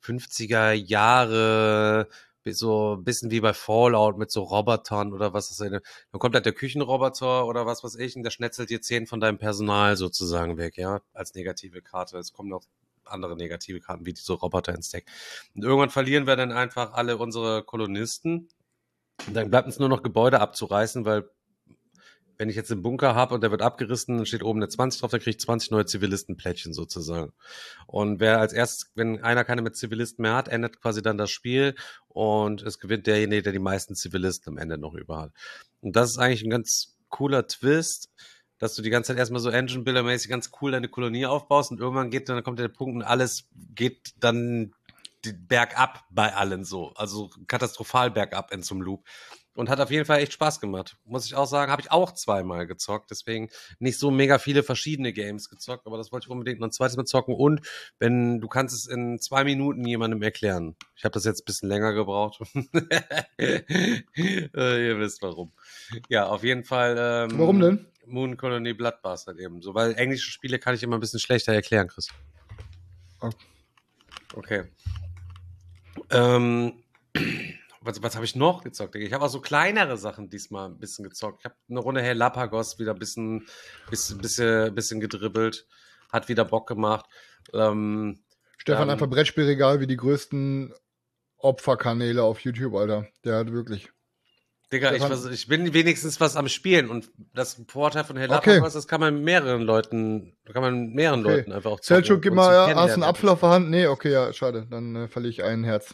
fünfziger Jahre, so ein bisschen wie bei Fallout mit so Robotern oder was ist das? Dann kommt halt der Küchenroboter oder was weiß ich und der schnetzelt dir zehn von deinem Personal sozusagen weg, ja, als negative Karte. Es kommen noch andere negative Karten wie diese Roboter ins Deck. Und irgendwann verlieren wir dann einfach alle unsere Kolonisten. Und dann bleibt uns nur noch Gebäude abzureißen, weil wenn ich jetzt einen Bunker habe und der wird abgerissen, dann steht oben eine zwanzig drauf, dann kriege ich zwanzig neue Zivilistenplättchen sozusagen. Und wer als erstes, wenn einer keine mit Zivilisten mehr hat, endet quasi dann das Spiel und es gewinnt derjenige, der die meisten Zivilisten am Ende noch über hat. Und das ist eigentlich ein ganz cooler Twist, dass du die ganze Zeit erstmal so Engine-Builder-mäßig ganz cool deine Kolonie aufbaust und irgendwann geht dann, kommt der Punkt und alles geht dann bergab bei allen so. Also katastrophal bergab in so einem Loop. Und hat auf jeden Fall echt Spaß gemacht. Muss ich auch sagen, habe ich auch zweimal gezockt. Deswegen nicht so mega viele verschiedene Games gezockt, aber das wollte ich unbedingt noch ein zweites Mal zocken. Und wenn du kannst es in zwei Minuten jemandem erklären. Ich habe das jetzt ein bisschen länger gebraucht. äh, ihr wisst warum. Ja, auf jeden Fall. Ähm, warum denn? Moon Colony Bloodbastard eben. So, weil englische Spiele kann ich immer ein bisschen schlechter erklären, Chris. Okay. Okay. Ähm... Was, was habe ich noch gezockt? Ich habe auch so kleinere Sachen diesmal ein bisschen gezockt. Ich habe eine Runde Helapagos wieder ein bisschen, bisschen, bisschen, bisschen gedribbelt. Hat wieder Bock gemacht. Ähm, Stefan, ähm, einfach Brettspielregal wie die größten Opferkanäle auf YouTube, Alter. Der hat wirklich. Digga, ich, was, ich bin wenigstens was am Spielen. Und das Vorteil von Helapagos, okay. das kann man mit mehreren Leuten, kann man mit mehreren okay. Leuten einfach auch zocken. Selchuk, gib mal, ja, hast du einen Apfel auf der Hand? Nee, okay, ja, schade. Dann äh, verliere ich ein Herz.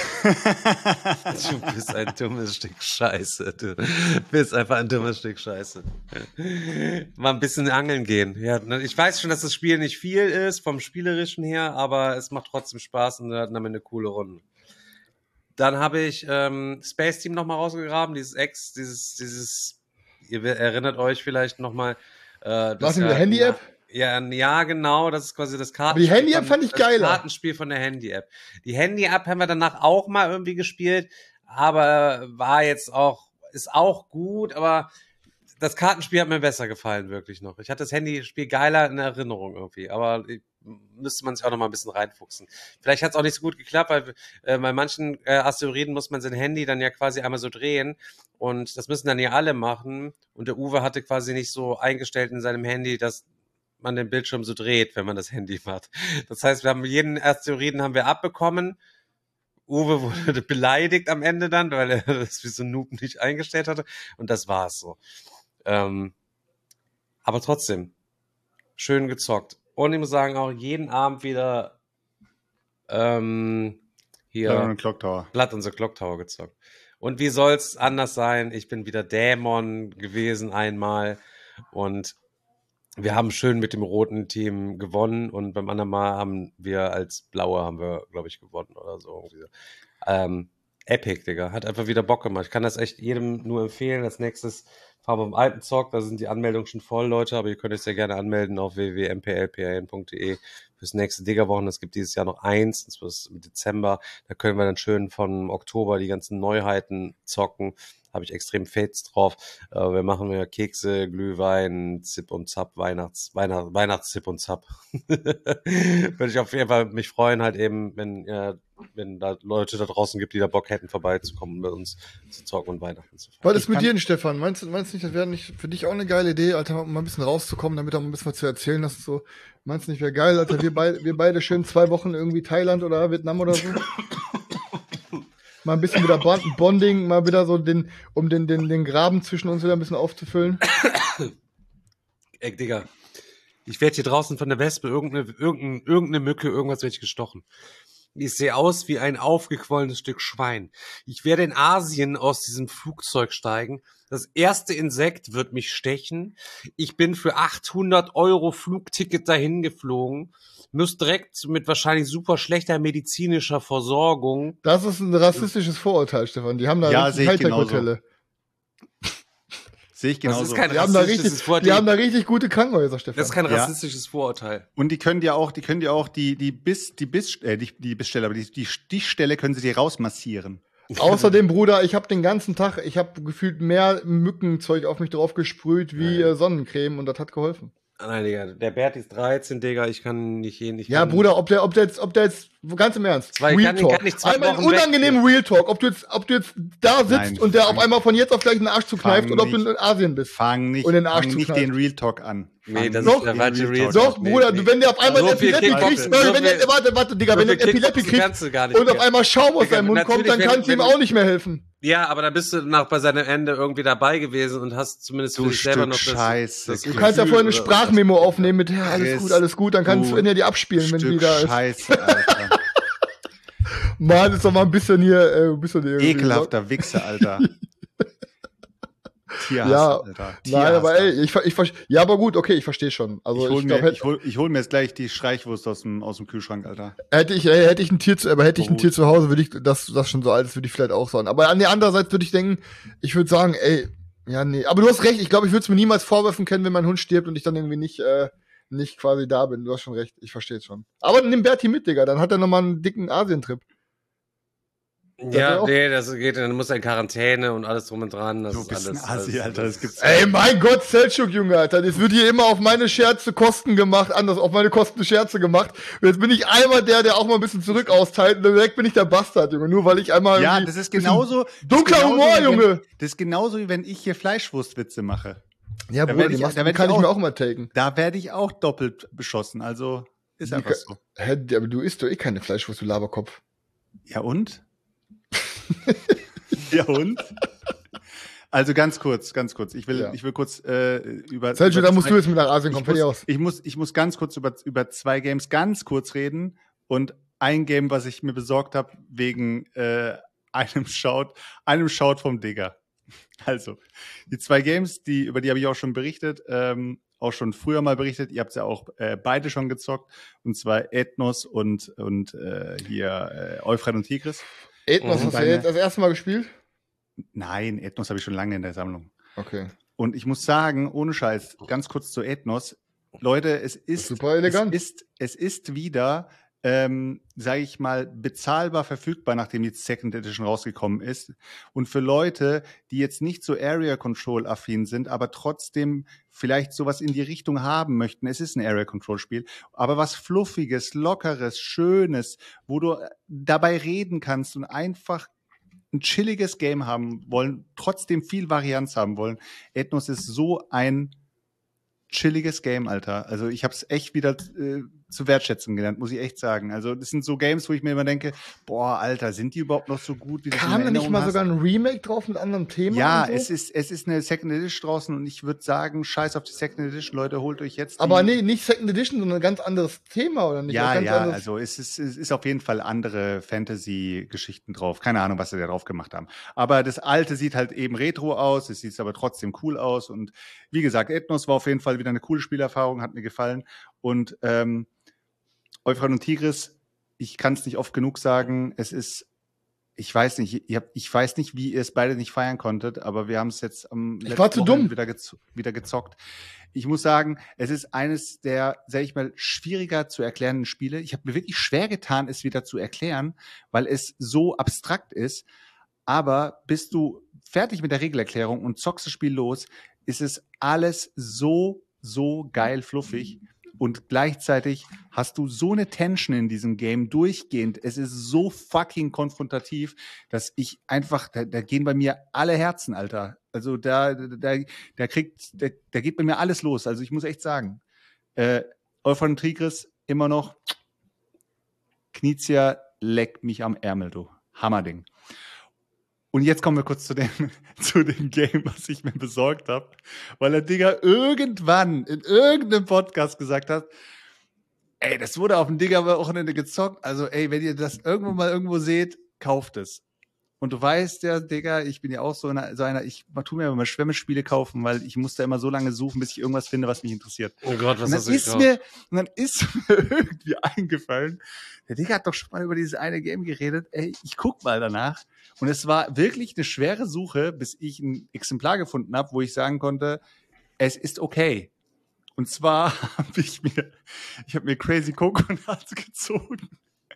Du bist ein dummes Stück Scheiße. Du bist einfach ein dummes Stück Scheiße. Mal ein bisschen angeln gehen. Ja, ich weiß schon, dass das Spiel nicht viel ist, vom Spielerischen her, aber es macht trotzdem Spaß und hat damit eine coole Runde. Dann habe ich ähm, Space Team nochmal rausgegraben, dieses Ex, dieses, dieses, ihr erinnert euch vielleicht nochmal. Äh, Was mit der Handy-App? Ja, ja, genau, das ist quasi das Kartenspiel. Aber die Handy-App von, fand ich das geiler. Kartenspiel von der Handy-App. Die Handy-App haben wir danach auch mal irgendwie gespielt, aber war jetzt auch, ist auch gut, aber das Kartenspiel hat mir besser gefallen, wirklich noch. Ich hatte das Handyspiel geiler in Erinnerung irgendwie, aber müsste man sich auch noch mal ein bisschen reinfuchsen. Vielleicht hat es auch nicht so gut geklappt, weil äh, bei manchen äh, Asteroiden muss man sein Handy dann ja quasi einmal so drehen und das müssen dann ja alle machen und der Uwe hatte quasi nicht so eingestellt in seinem Handy, dass man den Bildschirm so dreht, wenn man das Handy macht. Das heißt, wir haben jeden Asteroiden haben wir abbekommen. Uwe wurde beleidigt am Ende dann, weil er das wie so ein Noob nicht eingestellt hatte. Und das war's so. Ähm, aber trotzdem, schön gezockt. Und ich muss sagen, auch jeden Abend wieder ähm, hier Blood on the Clock Tower. Blood on the Clock Tower gezockt. Und wie soll's anders sein? Ich bin wieder Dämon gewesen einmal und wir haben schön mit dem roten Team gewonnen und beim anderen Mal haben wir als Blaue haben wir, glaube ich, gewonnen oder so. Ähm, Epic, Digga. Hat einfach wieder Bock gemacht. Ich kann das echt jedem nur empfehlen. Als nächstes fahren wir im alten Zock. Da sind die Anmeldungen schon voll, Leute. Aber ihr könnt euch sehr gerne anmelden auf w w w punkt m p l p r n punkt d e fürs nächste Diggerwochen. Es gibt dieses Jahr noch eins. Das ist im Dezember. Da können wir dann schön von Oktober die ganzen Neuheiten zocken. Habe ich extrem Fates drauf. Äh, wir machen ja Kekse, Glühwein, Zip und Zap, Weihnachts, Weihnachts, Weihnachtszip und Zap. Würde ich auf jeden Fall mich freuen, halt eben, wenn, äh, wenn da Leute da draußen gibt, die da Bock hätten, vorbeizukommen, mit uns zu zocken und Weihnachten zu feiern. Was ist mit dir denn, Stefan? Meinst du meinst nicht, das wäre nicht für dich auch eine geile Idee, Alter, mal ein bisschen rauszukommen, damit auch ein bisschen was zu erzählen hast? So, meinst du nicht, wäre geil, Alter, wir, beid, wir beide schön zwei Wochen irgendwie Thailand oder Vietnam oder so? Mal ein bisschen wieder Bonding, mal wieder so den, um den, den, den Graben zwischen uns wieder ein bisschen aufzufüllen. Ey, Digga, ich werde hier draußen von der Wespe, irgendeine, irgendeine, irgendeine Mücke, irgendwas werde ich gestochen. Ich sehe aus wie ein aufgequollenes Stück Schwein. Ich werde in Asien aus diesem Flugzeug steigen. Das erste Insekt wird mich stechen. Ich bin für achthundert Euro Flugticket dahin geflogen. Muss direkt mit wahrscheinlich super schlechter medizinischer Versorgung. Das ist ein rassistisches Vorurteil, Stefan. Die haben da Ja, richtig sehe ich genauso. Hightech-Hotelle. Sehe ich genauso. Das ist kein Die haben, da rassistisches richtig, Vorurteil. die haben da richtig gute Krankenhäuser, Stefan. Das ist kein Ja. rassistisches Vorurteil. Und die können dir auch, die können dir auch die, die Biss, die Biss, äh, die, die Bissstelle, aber die, die Stichstelle können sie dir rausmassieren. Außerdem, Bruder, ich habe den ganzen Tag, ich habe gefühlt mehr Mückenzeug auf mich drauf gesprüht wie äh, Sonnencreme und das hat geholfen. Nein, Digga, der Bert ist dreizehn, Digga, ich kann nicht jeden. Ich Ja, kann Bruder, ob der, ob der jetzt, ob der jetzt, ganz im Ernst, Zwei- Real kann- Talk. kann nicht zwei Einmal einen Wochen weg- unangenehmen Real Talk, ob du jetzt, ob du jetzt da sitzt Nein, und der fang- auf einmal von jetzt auf gleich den Arsch zukneift fang oder ob du nicht- in Asien bist. Fang nicht, Und den Arsch fang nicht zukneifen. den Real Talk an. Nee, Fang das nicht ist der den falsche Real Talk Doch, an. Bruder, Nee, du, wenn der auf einmal So eine viel Epilepsie Kickboxen, kriegt, äh, so wenn der, viel- warte, warte, Digga, so wenn der viel Epilepsie Kickboxen kriegt kannst du gar nicht und auf mehr. einmal Schaum aus Digga, seinem Mund kommt, natürlich, dann wenn- kannst du ihm wenn- auch nicht mehr helfen. Ja, aber dann bist du nach bei seinem Ende irgendwie dabei gewesen und hast zumindest für Du dich selber Stück noch das, Scheiße. das Du kannst ja Gefühl vorher eine oder- Sprachmemo aufnehmen mit, ja, alles Chris, gut, alles gut, dann kannst du du ihn ja die abspielen, wenn Stück die da ist. Scheiße, Alter. Mann, ist doch mal ein bisschen hier, äh, ein bisschen hier. Ekelhafter Wichser, Alter. Tierhass, Ja, Alter. Nein, Tierhass, aber Alter. ey, ich, ver- ich, ver- ja, aber gut, okay, ich verstehe schon. Also ich hol, ich glaub, mir, hätte, ich, hol, ich hol mir jetzt gleich die Streichwurst aus dem, aus dem Kühlschrank, Alter. hätte ich, ey, hätte ich ein Tier zu, aber hätte ich ein Gut. Tier zu Hause, würde ich, das, das schon so alt ist, würde ich vielleicht auch sagen. Aber an der anderen Seite würde ich denken, ich würde sagen, ey, ja, nee, aber du hast recht, ich glaube, ich würde es mir niemals vorwerfen können, wenn mein Hund stirbt und ich dann irgendwie nicht, äh, nicht quasi da bin. Du hast schon recht, ich verstehe es schon. Aber nimm Berti mit, Digga, dann hat er nochmal einen dicken Asientrip. wär Ja, auch- nee, das geht, dann muss er in Quarantäne und alles drum und dran. Das Du ist bist alles, ein Asi, alles, Alter, das gibt's Ey, mein Gott, Selçuk, Junge, Alter, das wird hier immer auf meine Scherze Kosten gemacht, anders, auf meine Kosten Scherze gemacht. Und jetzt bin ich einmal der, der auch mal ein bisschen zurück austeilt und direkt bin ich der Bastard, Junge, nur weil ich einmal Ja, irgendwie das ist bisschen genauso. das ist dunkler genauso, Humor, wie wenn- Junge. Das ist genauso, wie wenn ich hier Fleischwurstwitze mache. Ja, Da Bruder, werd die ich- machst, da die werd ich kann ich auch- mir auch immer taken. Da werde ich auch doppelt beschossen. Also ist Die einfach kann- so. Hä, aber du isst doch eh keine Fleischwurst, du Laberkopf. Ja und? ja und? Also ganz kurz, ganz kurz. Ich will, Ja. ich will kurz äh, über. Selçuk, über da musst zwei- du jetzt mit nach Asien kommen, ich fertig muss, aus. ich muss, ich muss ganz kurz über, über zwei Games ganz kurz reden und ein Game, was ich mir besorgt habe wegen äh, einem Shout, einem Shout vom Digger. Also die zwei Games, die über die habe ich auch schon berichtet, ähm, auch schon früher mal berichtet. Ihr habt ja auch äh, beide schon gezockt, und zwar Ethnos und und äh, hier äh, Euphrat und Tigris. Ethnos Mhm. hast du Deine- jetzt das erste Mal gespielt? Nein, Ethnos habe ich schon lange in der Sammlung. Okay. Und ich muss sagen, ohne Scheiß, ganz kurz zu Ethnos. Leute, es ist, Super elegant. Es ist, es ist wieder, ähm, sage ich mal, bezahlbar verfügbar, nachdem die Second Edition rausgekommen ist. Und für Leute, die jetzt nicht so Area Control affin sind, aber trotzdem vielleicht sowas in die Richtung haben möchten. Es ist ein Area Control Spiel, aber was Fluffiges, Lockeres, Schönes, wo du dabei reden kannst und einfach ein chilliges Game haben wollen, trotzdem viel Varianz haben wollen. Ethnos ist so ein chilliges Game, Alter. Also ich habe es echt wieder äh, zu wertschätzen gelernt, muss ich echt sagen. Also das sind so Games, wo ich mir immer denke, boah, Alter, sind die überhaupt noch so gut, wie du Kam da nicht mal sogar ein Remake drauf mit anderem Thema? Ja, und so? es ist es ist eine Second Edition draußen und ich würde sagen, scheiß auf die Second Edition, Leute, holt euch jetzt die. Aber nee, nicht Second Edition, sondern ein ganz anderes Thema, oder nicht? Ja, Was ganz ja, anderes- also es ist, es ist auf jeden Fall andere Fantasy-Geschichten drauf. Keine Ahnung, was sie da drauf gemacht haben. Aber das Alte sieht halt eben retro aus, es sieht aber trotzdem cool aus. Und wie gesagt, Ethnos war auf jeden Fall wieder eine coole Spielerfahrung, hat mir gefallen. Und ähm, Euphrat und Tigris, ich kann es nicht oft genug sagen, es ist, ich weiß nicht, ihr habt, ich weiß nicht, wie ihr es beide nicht feiern konntet, aber wir haben es jetzt am Ich war zu dumm. Wieder, gez wieder gezockt. Ich muss sagen, es ist eines der, sag ich mal, schwieriger zu erklärenden Spiele. Ich habe mir wirklich schwer getan, es wieder zu erklären, weil es so abstrakt ist. Aber bist du fertig mit der Regelerklärung und zockst das Spiel los, ist es alles so, so geil fluffig. Und gleichzeitig hast du so eine Tension in diesem Game durchgehend. Es ist so fucking konfrontativ, dass ich einfach, da, da gehen bei mir alle Herzen, Alter. Also da, da, da kriegt, da, da geht bei mir alles los. Also ich muss echt sagen, äh, Euphrat und Tigris immer noch, Knizia leckt mich am Ärmel, du. Hammerding. Und jetzt kommen wir kurz zu dem, zu dem Game, was ich mir besorgt habe, weil der Digger irgendwann in irgendeinem Podcast gesagt hat, ey, das wurde auf dem Digger-Wochenende gezockt, also ey, wenn ihr das irgendwo mal irgendwo seht, kauft es. Und du weißt ja, Digga, ich bin ja auch so einer, so einer ich tu mir immer Schwemmespiele kaufen, weil ich muss da immer so lange suchen, bis ich irgendwas finde, was mich interessiert. Oh Gott, was Und dann, hast du ist gekauft? mir, und dann ist mir irgendwie eingefallen, der Digga hat doch schon mal über dieses eine Game geredet, ey, ich guck mal danach. Und es war wirklich eine schwere Suche, bis ich ein Exemplar gefunden habe, wo ich sagen konnte, es ist okay. Und zwar habe ich mir, ich habe mir Crazy Coconuts gezogen.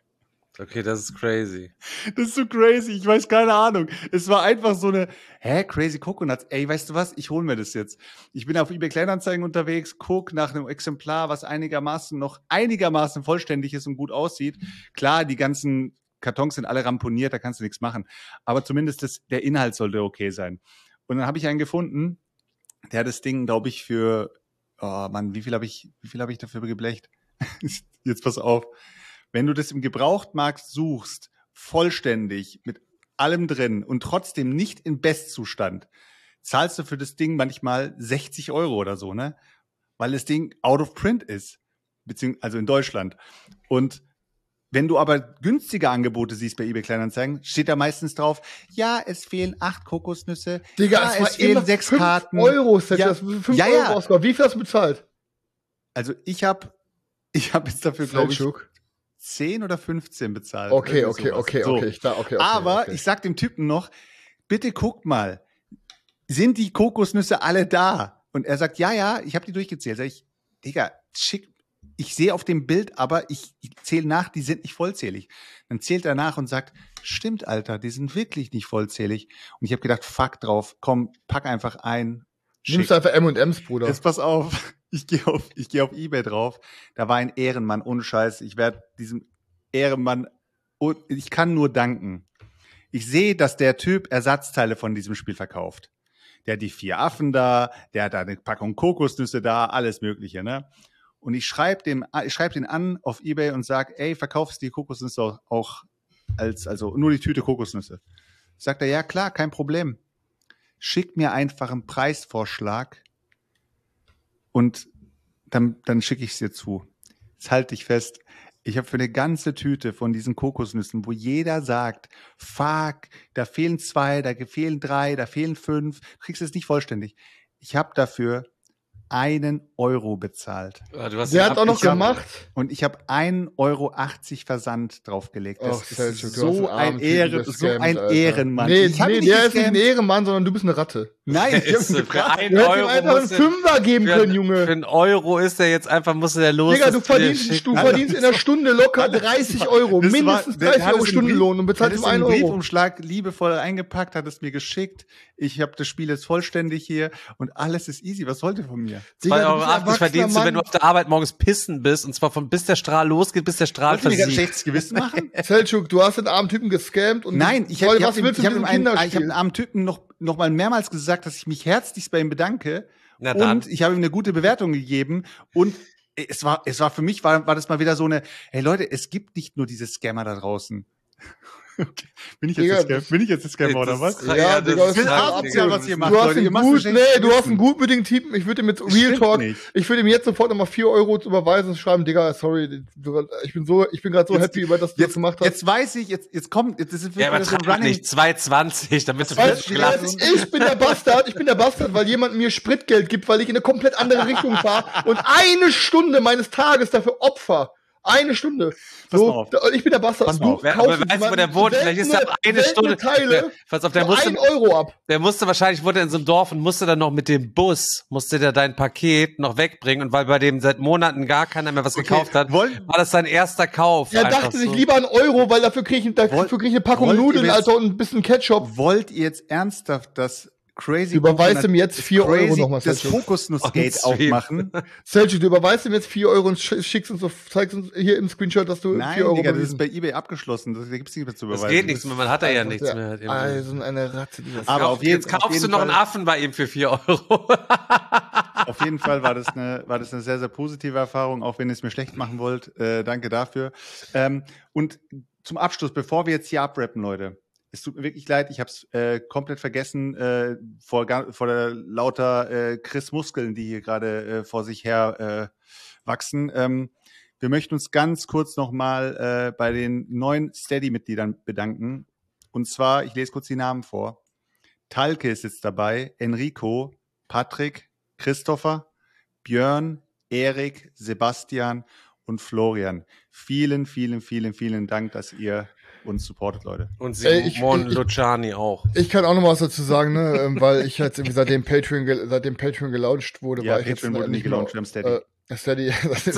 Okay, das ist crazy. Das ist so crazy, ich weiß keine Ahnung. Es war einfach so eine, hä, crazy Coconuts. Ey, weißt du was, ich hole mir das jetzt. Ich bin auf eBay Kleinanzeigen unterwegs, guck nach einem Exemplar, was einigermaßen noch einigermaßen vollständig ist und gut aussieht. Klar, die ganzen Kartons sind alle ramponiert, da kannst du nichts machen. Aber zumindest das, der Inhalt sollte okay sein. Und dann habe ich einen gefunden, der hat das Ding, glaube ich, für, oh Mann, wie viel habe ich, wie viel habe ich dafür geblecht? Jetzt pass auf. Wenn du das im Gebrauchtmarkt suchst, vollständig, mit allem drin und trotzdem nicht in Bestzustand, zahlst du für das Ding manchmal sechzig Euro oder so, ne? Weil das Ding out of print ist, beziehungsweise also in Deutschland. Und wenn du aber günstige Angebote siehst bei eBay Kleinanzeigen, steht da meistens drauf, ja, es fehlen acht Kokosnüsse, Digga, ja, es, es fehlen sechs Karten. Euro, ja, ja, das fünf ja, Euro ja. ausgegeben. Wie viel hast du bezahlt? Also ich habe ich hab jetzt dafür, glaube ich, Selçuk. zehn oder fünfzehn bezahlt. Okay, Irgendwie okay, sowas. okay, So. okay, ich da, okay, okay. Aber okay. ich sag dem Typen noch, bitte guck mal, sind die Kokosnüsse alle da? Und er sagt, ja, ja, ich habe die durchgezählt. Sag ich, Digga, schick, ich sehe auf dem Bild, aber ich, ich zähle nach, die sind nicht vollzählig. Dann zählt er nach und sagt, stimmt, Alter, die sind wirklich nicht vollzählig. Und ich habe gedacht, fuck drauf, komm, pack einfach ein. Schick. Nimmst du einfach M und M's, Bruder. Jetzt pass auf, ich gehe auf, ich gehe auf eBay drauf. Da war ein Ehrenmann, ohne Scheiß. Ich werde diesem Ehrenmann, ich kann nur danken. Ich sehe, dass der Typ Ersatzteile von diesem Spiel verkauft. Der hat die vier Affen da, der hat da eine Packung Kokosnüsse da, alles Mögliche, ne? Und ich schreibe dem, ich schreibe den an auf eBay und sag, ey, verkaufst die Kokosnüsse auch, auch als, also nur die Tüte Kokosnüsse. Sagt er, ja klar, kein Problem. Schick mir einfach einen Preisvorschlag und dann, dann schicke ich es dir zu. Jetzt halte ich fest. Ich habe für eine ganze Tüte von diesen Kokosnüssen, wo jeder sagt, fuck, da fehlen zwei, da fehlen drei, da fehlen fünf, du kriegst es nicht vollständig. Ich habe dafür einen Euro bezahlt. Ah, du hast Der den hat auch noch Ab- gemacht. Und ich habe ein Euro achtzig Versand draufgelegt. Das Och, ist Selçuk, du hast so einen ein, armen Typen Ehre, so gescammt, ein Alter. Ehrenmann. Nee, Ich hab nee ihn der ist nicht gescammt. ein Ehrenmann, sondern du bist eine Ratte. Nein, ich Der habe ist ihn für gefragt. einen Du hättest ihm Euro einfach einen muss er- Fünfer geben für, können, Für Junge. einen Euro ist er jetzt einfach, muss er los. Digga, du das dir verdienst, schicken. du verdienst in der Stunde locker dreißig Euro. Das war- Mindestens der dreißig hat Euro es in einen Stundenlohn und Brief- bezahlst hat ihm es in einen einen Euro. Briefumschlag liebevoll eingepackt, hat es mir geschickt. Ich habe das Spiel jetzt vollständig hier und alles ist easy. Was wollt ihr von mir? Digga, zwei du Euro bist ein achtzig verdienst du, erwachsener wenn du auf der Arbeit morgens pissen bist, und zwar von bis der Strahl losgeht, bis der Strahl Wollt ihr mir gerade versiegt. schlechtes Gewissen machen? Selçuk, du hast den armen Typen gescammt und Nein, ich Soll- habe was hab willst ich du hab mit dem diesem einen, ich habe Kinderspiel? dem armen Typen noch, noch mal mehrmals gesagt, dass ich mich herzlichst bei ihm bedanke. Na dann. Und ich habe ihm eine gute Bewertung gegeben. Und es war, es war für mich, war, war das mal wieder so eine, hey Leute, es gibt nicht nur diese Scammer da draußen. Okay. Bin ich jetzt Digga, der Scammer, bin ich jetzt der Scammer Das oder ist was? krass. Ja, Ja, Digga, das das ist ist krass, asozial, Digga. was ihr Du macht, hast, Leute. Ihr einen macht so gut, schlechtes nee, du hast Gewissen. einen gutmütigen Typen. Ich würde ihm jetzt Real stimmt Talk, nicht. ich würde ihm jetzt sofort nochmal vier Euro überweisen und schreiben, Digga, sorry, du- ich bin so, ich bin gerade so Jetzt- happy über das, was du das Jetzt, gemacht hast. jetzt weiß ich, jetzt, jetzt kommt, jetzt ist es Ja, aber so treib nicht zwei zwanzig, damit du Weißt frisch du, gelassen. jetzt, ich bin der Bastard, ich bin der Bastard, weil jemand mir Spritgeld gibt, weil ich in eine komplett andere Richtung fahre und eine Stunde meines Tages dafür opfer. Eine Stunde. Pass So, mal auf. da- und ich bin der Bastard. Pass mal Du auf. Wer, kaufst aber weißt du, wo jemanden der wohnt? Vielleicht ist er seltene- ab eine seltene Stunde. Teile Der, pass auf, der für musste, ein Euro ab. der musste wahrscheinlich, wurde in so einem Dorf und musste dann noch mit dem Bus, musste der dein Paket noch wegbringen. Und weil bei dem seit Monaten gar keiner mehr was gekauft hat, wollen- war das sein erster Kauf. Er einfach dachte so. sich lieber einen Euro, weil dafür kriege ich, dafür Wollt- krieg ich eine Packung wollt ihr Nudeln, jetzt- Alter, und ein bisschen Ketchup. Wollt ihr jetzt ernsthaft das Crazy Überweist Coconut- ihm jetzt vier Crazy- Euro nochmal, das Selçuk. Kokosnussgate On-stream. aufmachen? Selçuk, du überweist ihm jetzt vier Euro und sch- schickst uns so, zeigst uns hier im Screenshot, dass du Nein, vier Euro Digga, das ist überwiesen. bei eBay abgeschlossen. Das gibt's nicht mehr zu Das überweisen. geht nichts mehr, man hat da ja Einfach nichts der mehr. Irgendwie. Eisen, eine Ratte, dieses Aber Kauf- auf jeden- Jetzt auf kaufst jeden du noch einen Fall- Affen bei ihm für vier Euro. Auf jeden Fall war das eine, war das eine sehr, sehr positive Erfahrung, auch wenn ihr es mir schlecht machen wollt. Äh, danke dafür. Ähm, und zum Abschluss, bevor wir jetzt hier abrappen, Leute, es tut mir wirklich leid, ich habe es äh, komplett vergessen äh, vor, ga- vor der lauter äh, Chris Muskeln, die hier gerade äh, vor sich her äh, wachsen. Ähm, wir möchten uns ganz kurz nochmal äh, bei den neuen Steady-Mitgliedern bedanken. Und zwar, ich lese kurz die Namen vor. Talke ist jetzt dabei, Enrico, Patrick, Christopher, Björn, Erik, Sebastian und Florian. Vielen, vielen, vielen, vielen Dank, dass ihr uns supportet, Leute. Und Ey, ich- Simon ich- Luciani auch. Ich kann auch noch was dazu sagen, ne, ähm, weil ich jetzt irgendwie seitdem Patreon, ge- seitdem Patreon gelauncht wurde, Ja, war ich Patreon jetzt wurde nicht nie mehr, gelauncht, wir haben Steady. äh, Steady,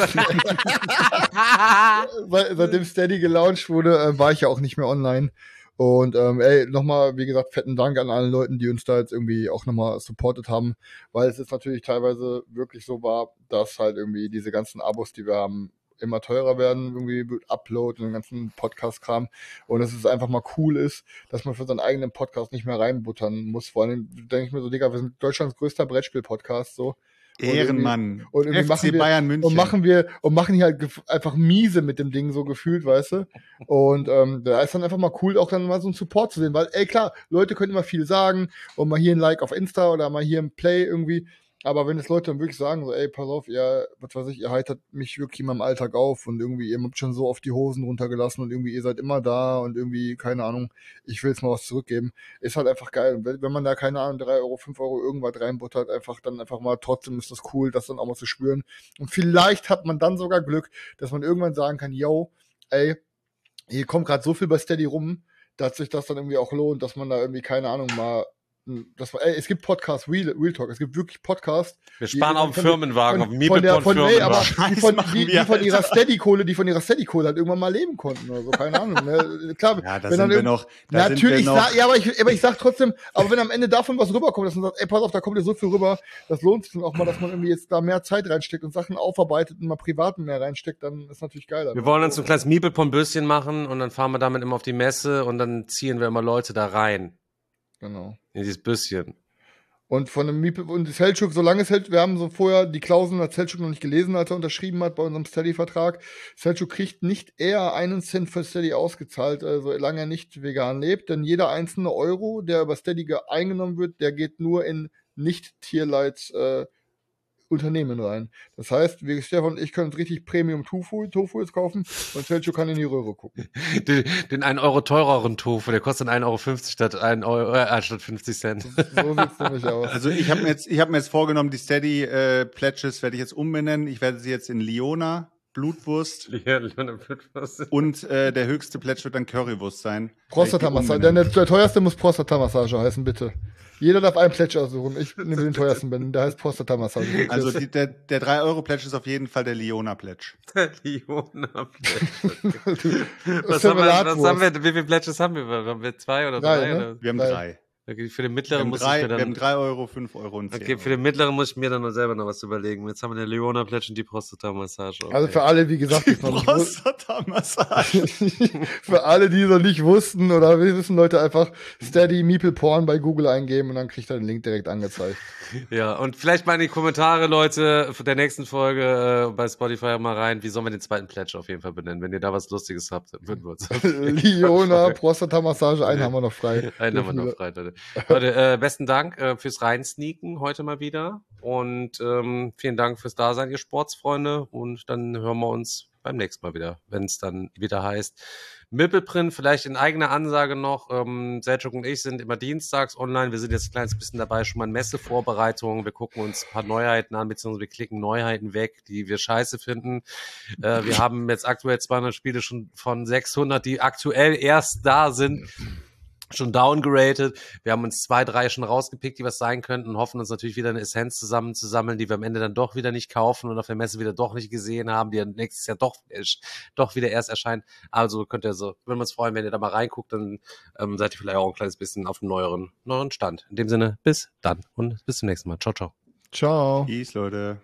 seitdem Steady gelauncht wurde, äh, war ich ja auch nicht mehr online. Und ähm, ey, nochmal, wie gesagt, fetten Dank an allen Leuten, die uns da jetzt irgendwie auch nochmal supportet haben, weil es jetzt natürlich teilweise wirklich so war, dass halt irgendwie diese ganzen Abos, die wir haben, immer teurer werden, irgendwie mit Upload und den ganzen Podcast-Kram. Und dass es einfach mal cool ist, dass man für seinen eigenen Podcast nicht mehr reinbuttern muss. Vor allem denke ich mir so, Digga, wir sind Deutschlands größter Brettspiel-Podcast, so. Ehrenmann. Und irgendwie F C machen wir, Bayern München. Und machen wir, und machen hier halt gef- einfach miese mit dem Ding so gefühlt, weißt du? Und ähm, da ist dann einfach mal cool, auch dann mal so einen Support zu sehen, weil, ey, klar, Leute können immer viel sagen und mal hier ein Like auf Insta oder mal hier ein Play irgendwie. Aber wenn es Leute dann wirklich sagen, so, ey, pass auf, ihr, was weiß ich, ihr heitert mich wirklich in meinem Alltag auf und irgendwie, ihr habt schon so oft die Hosen runtergelassen und irgendwie, ihr seid immer da und irgendwie, keine Ahnung, ich will jetzt mal was zurückgeben, ist halt einfach geil. Und wenn, wenn man da, keine Ahnung, drei Euro, fünf Euro irgendwas reinbuttert, einfach dann einfach mal, trotzdem ist das cool, das dann auch mal zu spüren. Und vielleicht hat man dann sogar Glück, dass man irgendwann sagen kann, yo, ey, hier kommt gerade so viel bei Steady rum, dass sich das dann irgendwie auch lohnt, dass man da irgendwie, keine Ahnung, mal Das war, ey, es gibt Podcasts, Real, Real Talk, es gibt wirklich Podcasts. Wir sparen auf dem Firmenwagen, auf dem von der, Miepelpon von, ey, aber Firmenwagen. die von, machen die, wir, die von ihrer Alter. Steady-Kohle, die von ihrer Steady-Kohle halt irgendwann mal leben konnten oder so, keine Ahnung. Ne? Klar, Ja, da wenn sind dann wir irgend- noch. Da Natürlich, sind wir noch. sag, ja, aber ich, aber ich sag trotzdem, aber wenn am Ende davon was rüberkommt, dass man sagt, ey, pass auf, da kommt ja so viel rüber, das lohnt sich dann auch mal, dass man irgendwie jetzt da mehr Zeit reinsteckt und Sachen aufarbeitet und mal privaten mehr reinsteckt, dann ist natürlich geiler. Wir wollen uns ein kleines Miepelpon-Böschen machen und dann fahren wir damit immer auf die Messe und dann ziehen wir immer Leute da rein. Genau. In dieses Büsschen. Und von dem Miepel und Selçuk, solange Selçuk, wir haben so vorher die Klauseln hat Selçuk noch nicht gelesen, als er unterschrieben hat bei unserem Steady-Vertrag. Selçuk kriegt nicht eher einen Cent für Steady ausgezahlt, äh, solange er nicht vegan lebt, denn jeder einzelne Euro, der über Steady ge- eingenommen wird, der geht nur in nicht-Tierleids äh, Unternehmen rein. Das heißt, wir, Stefan und ich können uns richtig Premium Tofu, Tofu jetzt kaufen und Selçuk kann in die Röhre gucken. Den, den einen Euro teureren Tofu, der kostet ein Euro fünfzig statt ein Euro, äh, statt fünfzig Cent. So sieht's nämlich aus. Also ich habe mir jetzt, ich habe mir jetzt vorgenommen, die Steady äh, Pledges werde ich jetzt umbenennen. Ich werde sie jetzt in Leona Blutwurst und äh, der höchste Pledge wird dann Currywurst sein. Prostata-Massage. Der, der, der teuerste muss Prostata-Massage heißen, bitte. Jeder darf einen Pledge aussuchen. Ich nehme den teuersten, Ben. Der heißt Prostata-Massage. Also die, der, der drei Euro Pledge ist auf jeden Fall der Leona Pledge. Der Leona Pledge. Okay. Was, haben wir, was haben wir, wie viele Pledges haben wir? Haben wir zwei oder drei? Drei, ne? Oder? Wir haben Drei. drei. Okay, für den Wir mittleren haben muss drei, ich mir wir haben dann... drei Euro, fünf Euro und zehn Okay, für Euro. den mittleren muss ich mir dann noch selber noch was überlegen. Jetzt haben wir den Leona Pledge und die Prostata-Massage. Okay. Also für alle, wie gesagt, die es noch nicht wussten. Prostata-Massage. Für alle, die es noch nicht wussten oder wir wissen, Leute, einfach Steady Meeple Porn bei Google eingeben und dann kriegt er den Link direkt angezeigt. Ja, und vielleicht mal in die Kommentare, Leute, für der nächsten Folge äh, bei Spotify mal rein. Wie sollen wir den zweiten Pledge auf jeden Fall benennen? Wenn ihr da was Lustiges habt, dann würden wir uns. Leona, Prostata-Massage, einen haben wir noch frei. Einen haben wir noch frei, Leute. Leute, äh, besten Dank äh, fürs Reinsneaken heute mal wieder. Und ähm, vielen Dank fürs Dasein, ihr Sportsfreunde. Und dann hören wir uns beim nächsten Mal wieder, wenn es dann wieder heißt Mippelprint, vielleicht in eigener Ansage noch. Ähm, Selçuk und ich sind immer dienstags online. Wir sind jetzt ein kleines bisschen dabei, schon mal in Messevorbereitungen. Wir gucken uns ein paar Neuheiten an, beziehungsweise wir klicken Neuheiten weg, die wir scheiße finden. Äh, wir haben jetzt aktuell zweihundert Spiele schon von sechshundert, die aktuell erst da sind, schon downgeradet. Wir haben uns zwei, drei schon rausgepickt, die was sein könnten und hoffen uns natürlich wieder eine Essenz zusammenzusammeln, die wir am Ende dann doch wieder nicht kaufen und auf der Messe wieder doch nicht gesehen haben, die dann nächstes Jahr doch, doch wieder erst erscheinen. Also könnt ihr so, würden wir uns freuen, wenn ihr da mal reinguckt, dann ähm, seid ihr vielleicht auch ein kleines bisschen auf einem neueren, neueren Stand. In dem Sinne, bis dann und bis zum nächsten Mal. Ciao, ciao. Ciao. Peace, Leute.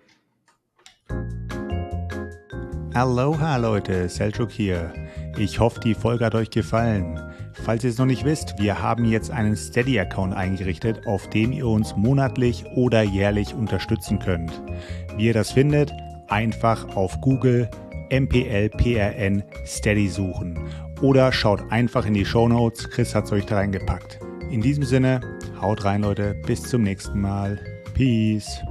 Aloha, Leute. Selçuk hier. Ich hoffe, die Folge hat euch gefallen. Falls ihr es noch nicht wisst, wir haben jetzt einen Steady-Account eingerichtet, auf dem ihr uns monatlich oder jährlich unterstützen könnt. Wie ihr das findet, einfach auf Google M P L P R N Steady suchen. Oder schaut einfach in die Shownotes, Chris hat es euch da reingepackt. In diesem Sinne, haut rein, Leute, bis zum nächsten Mal. Peace.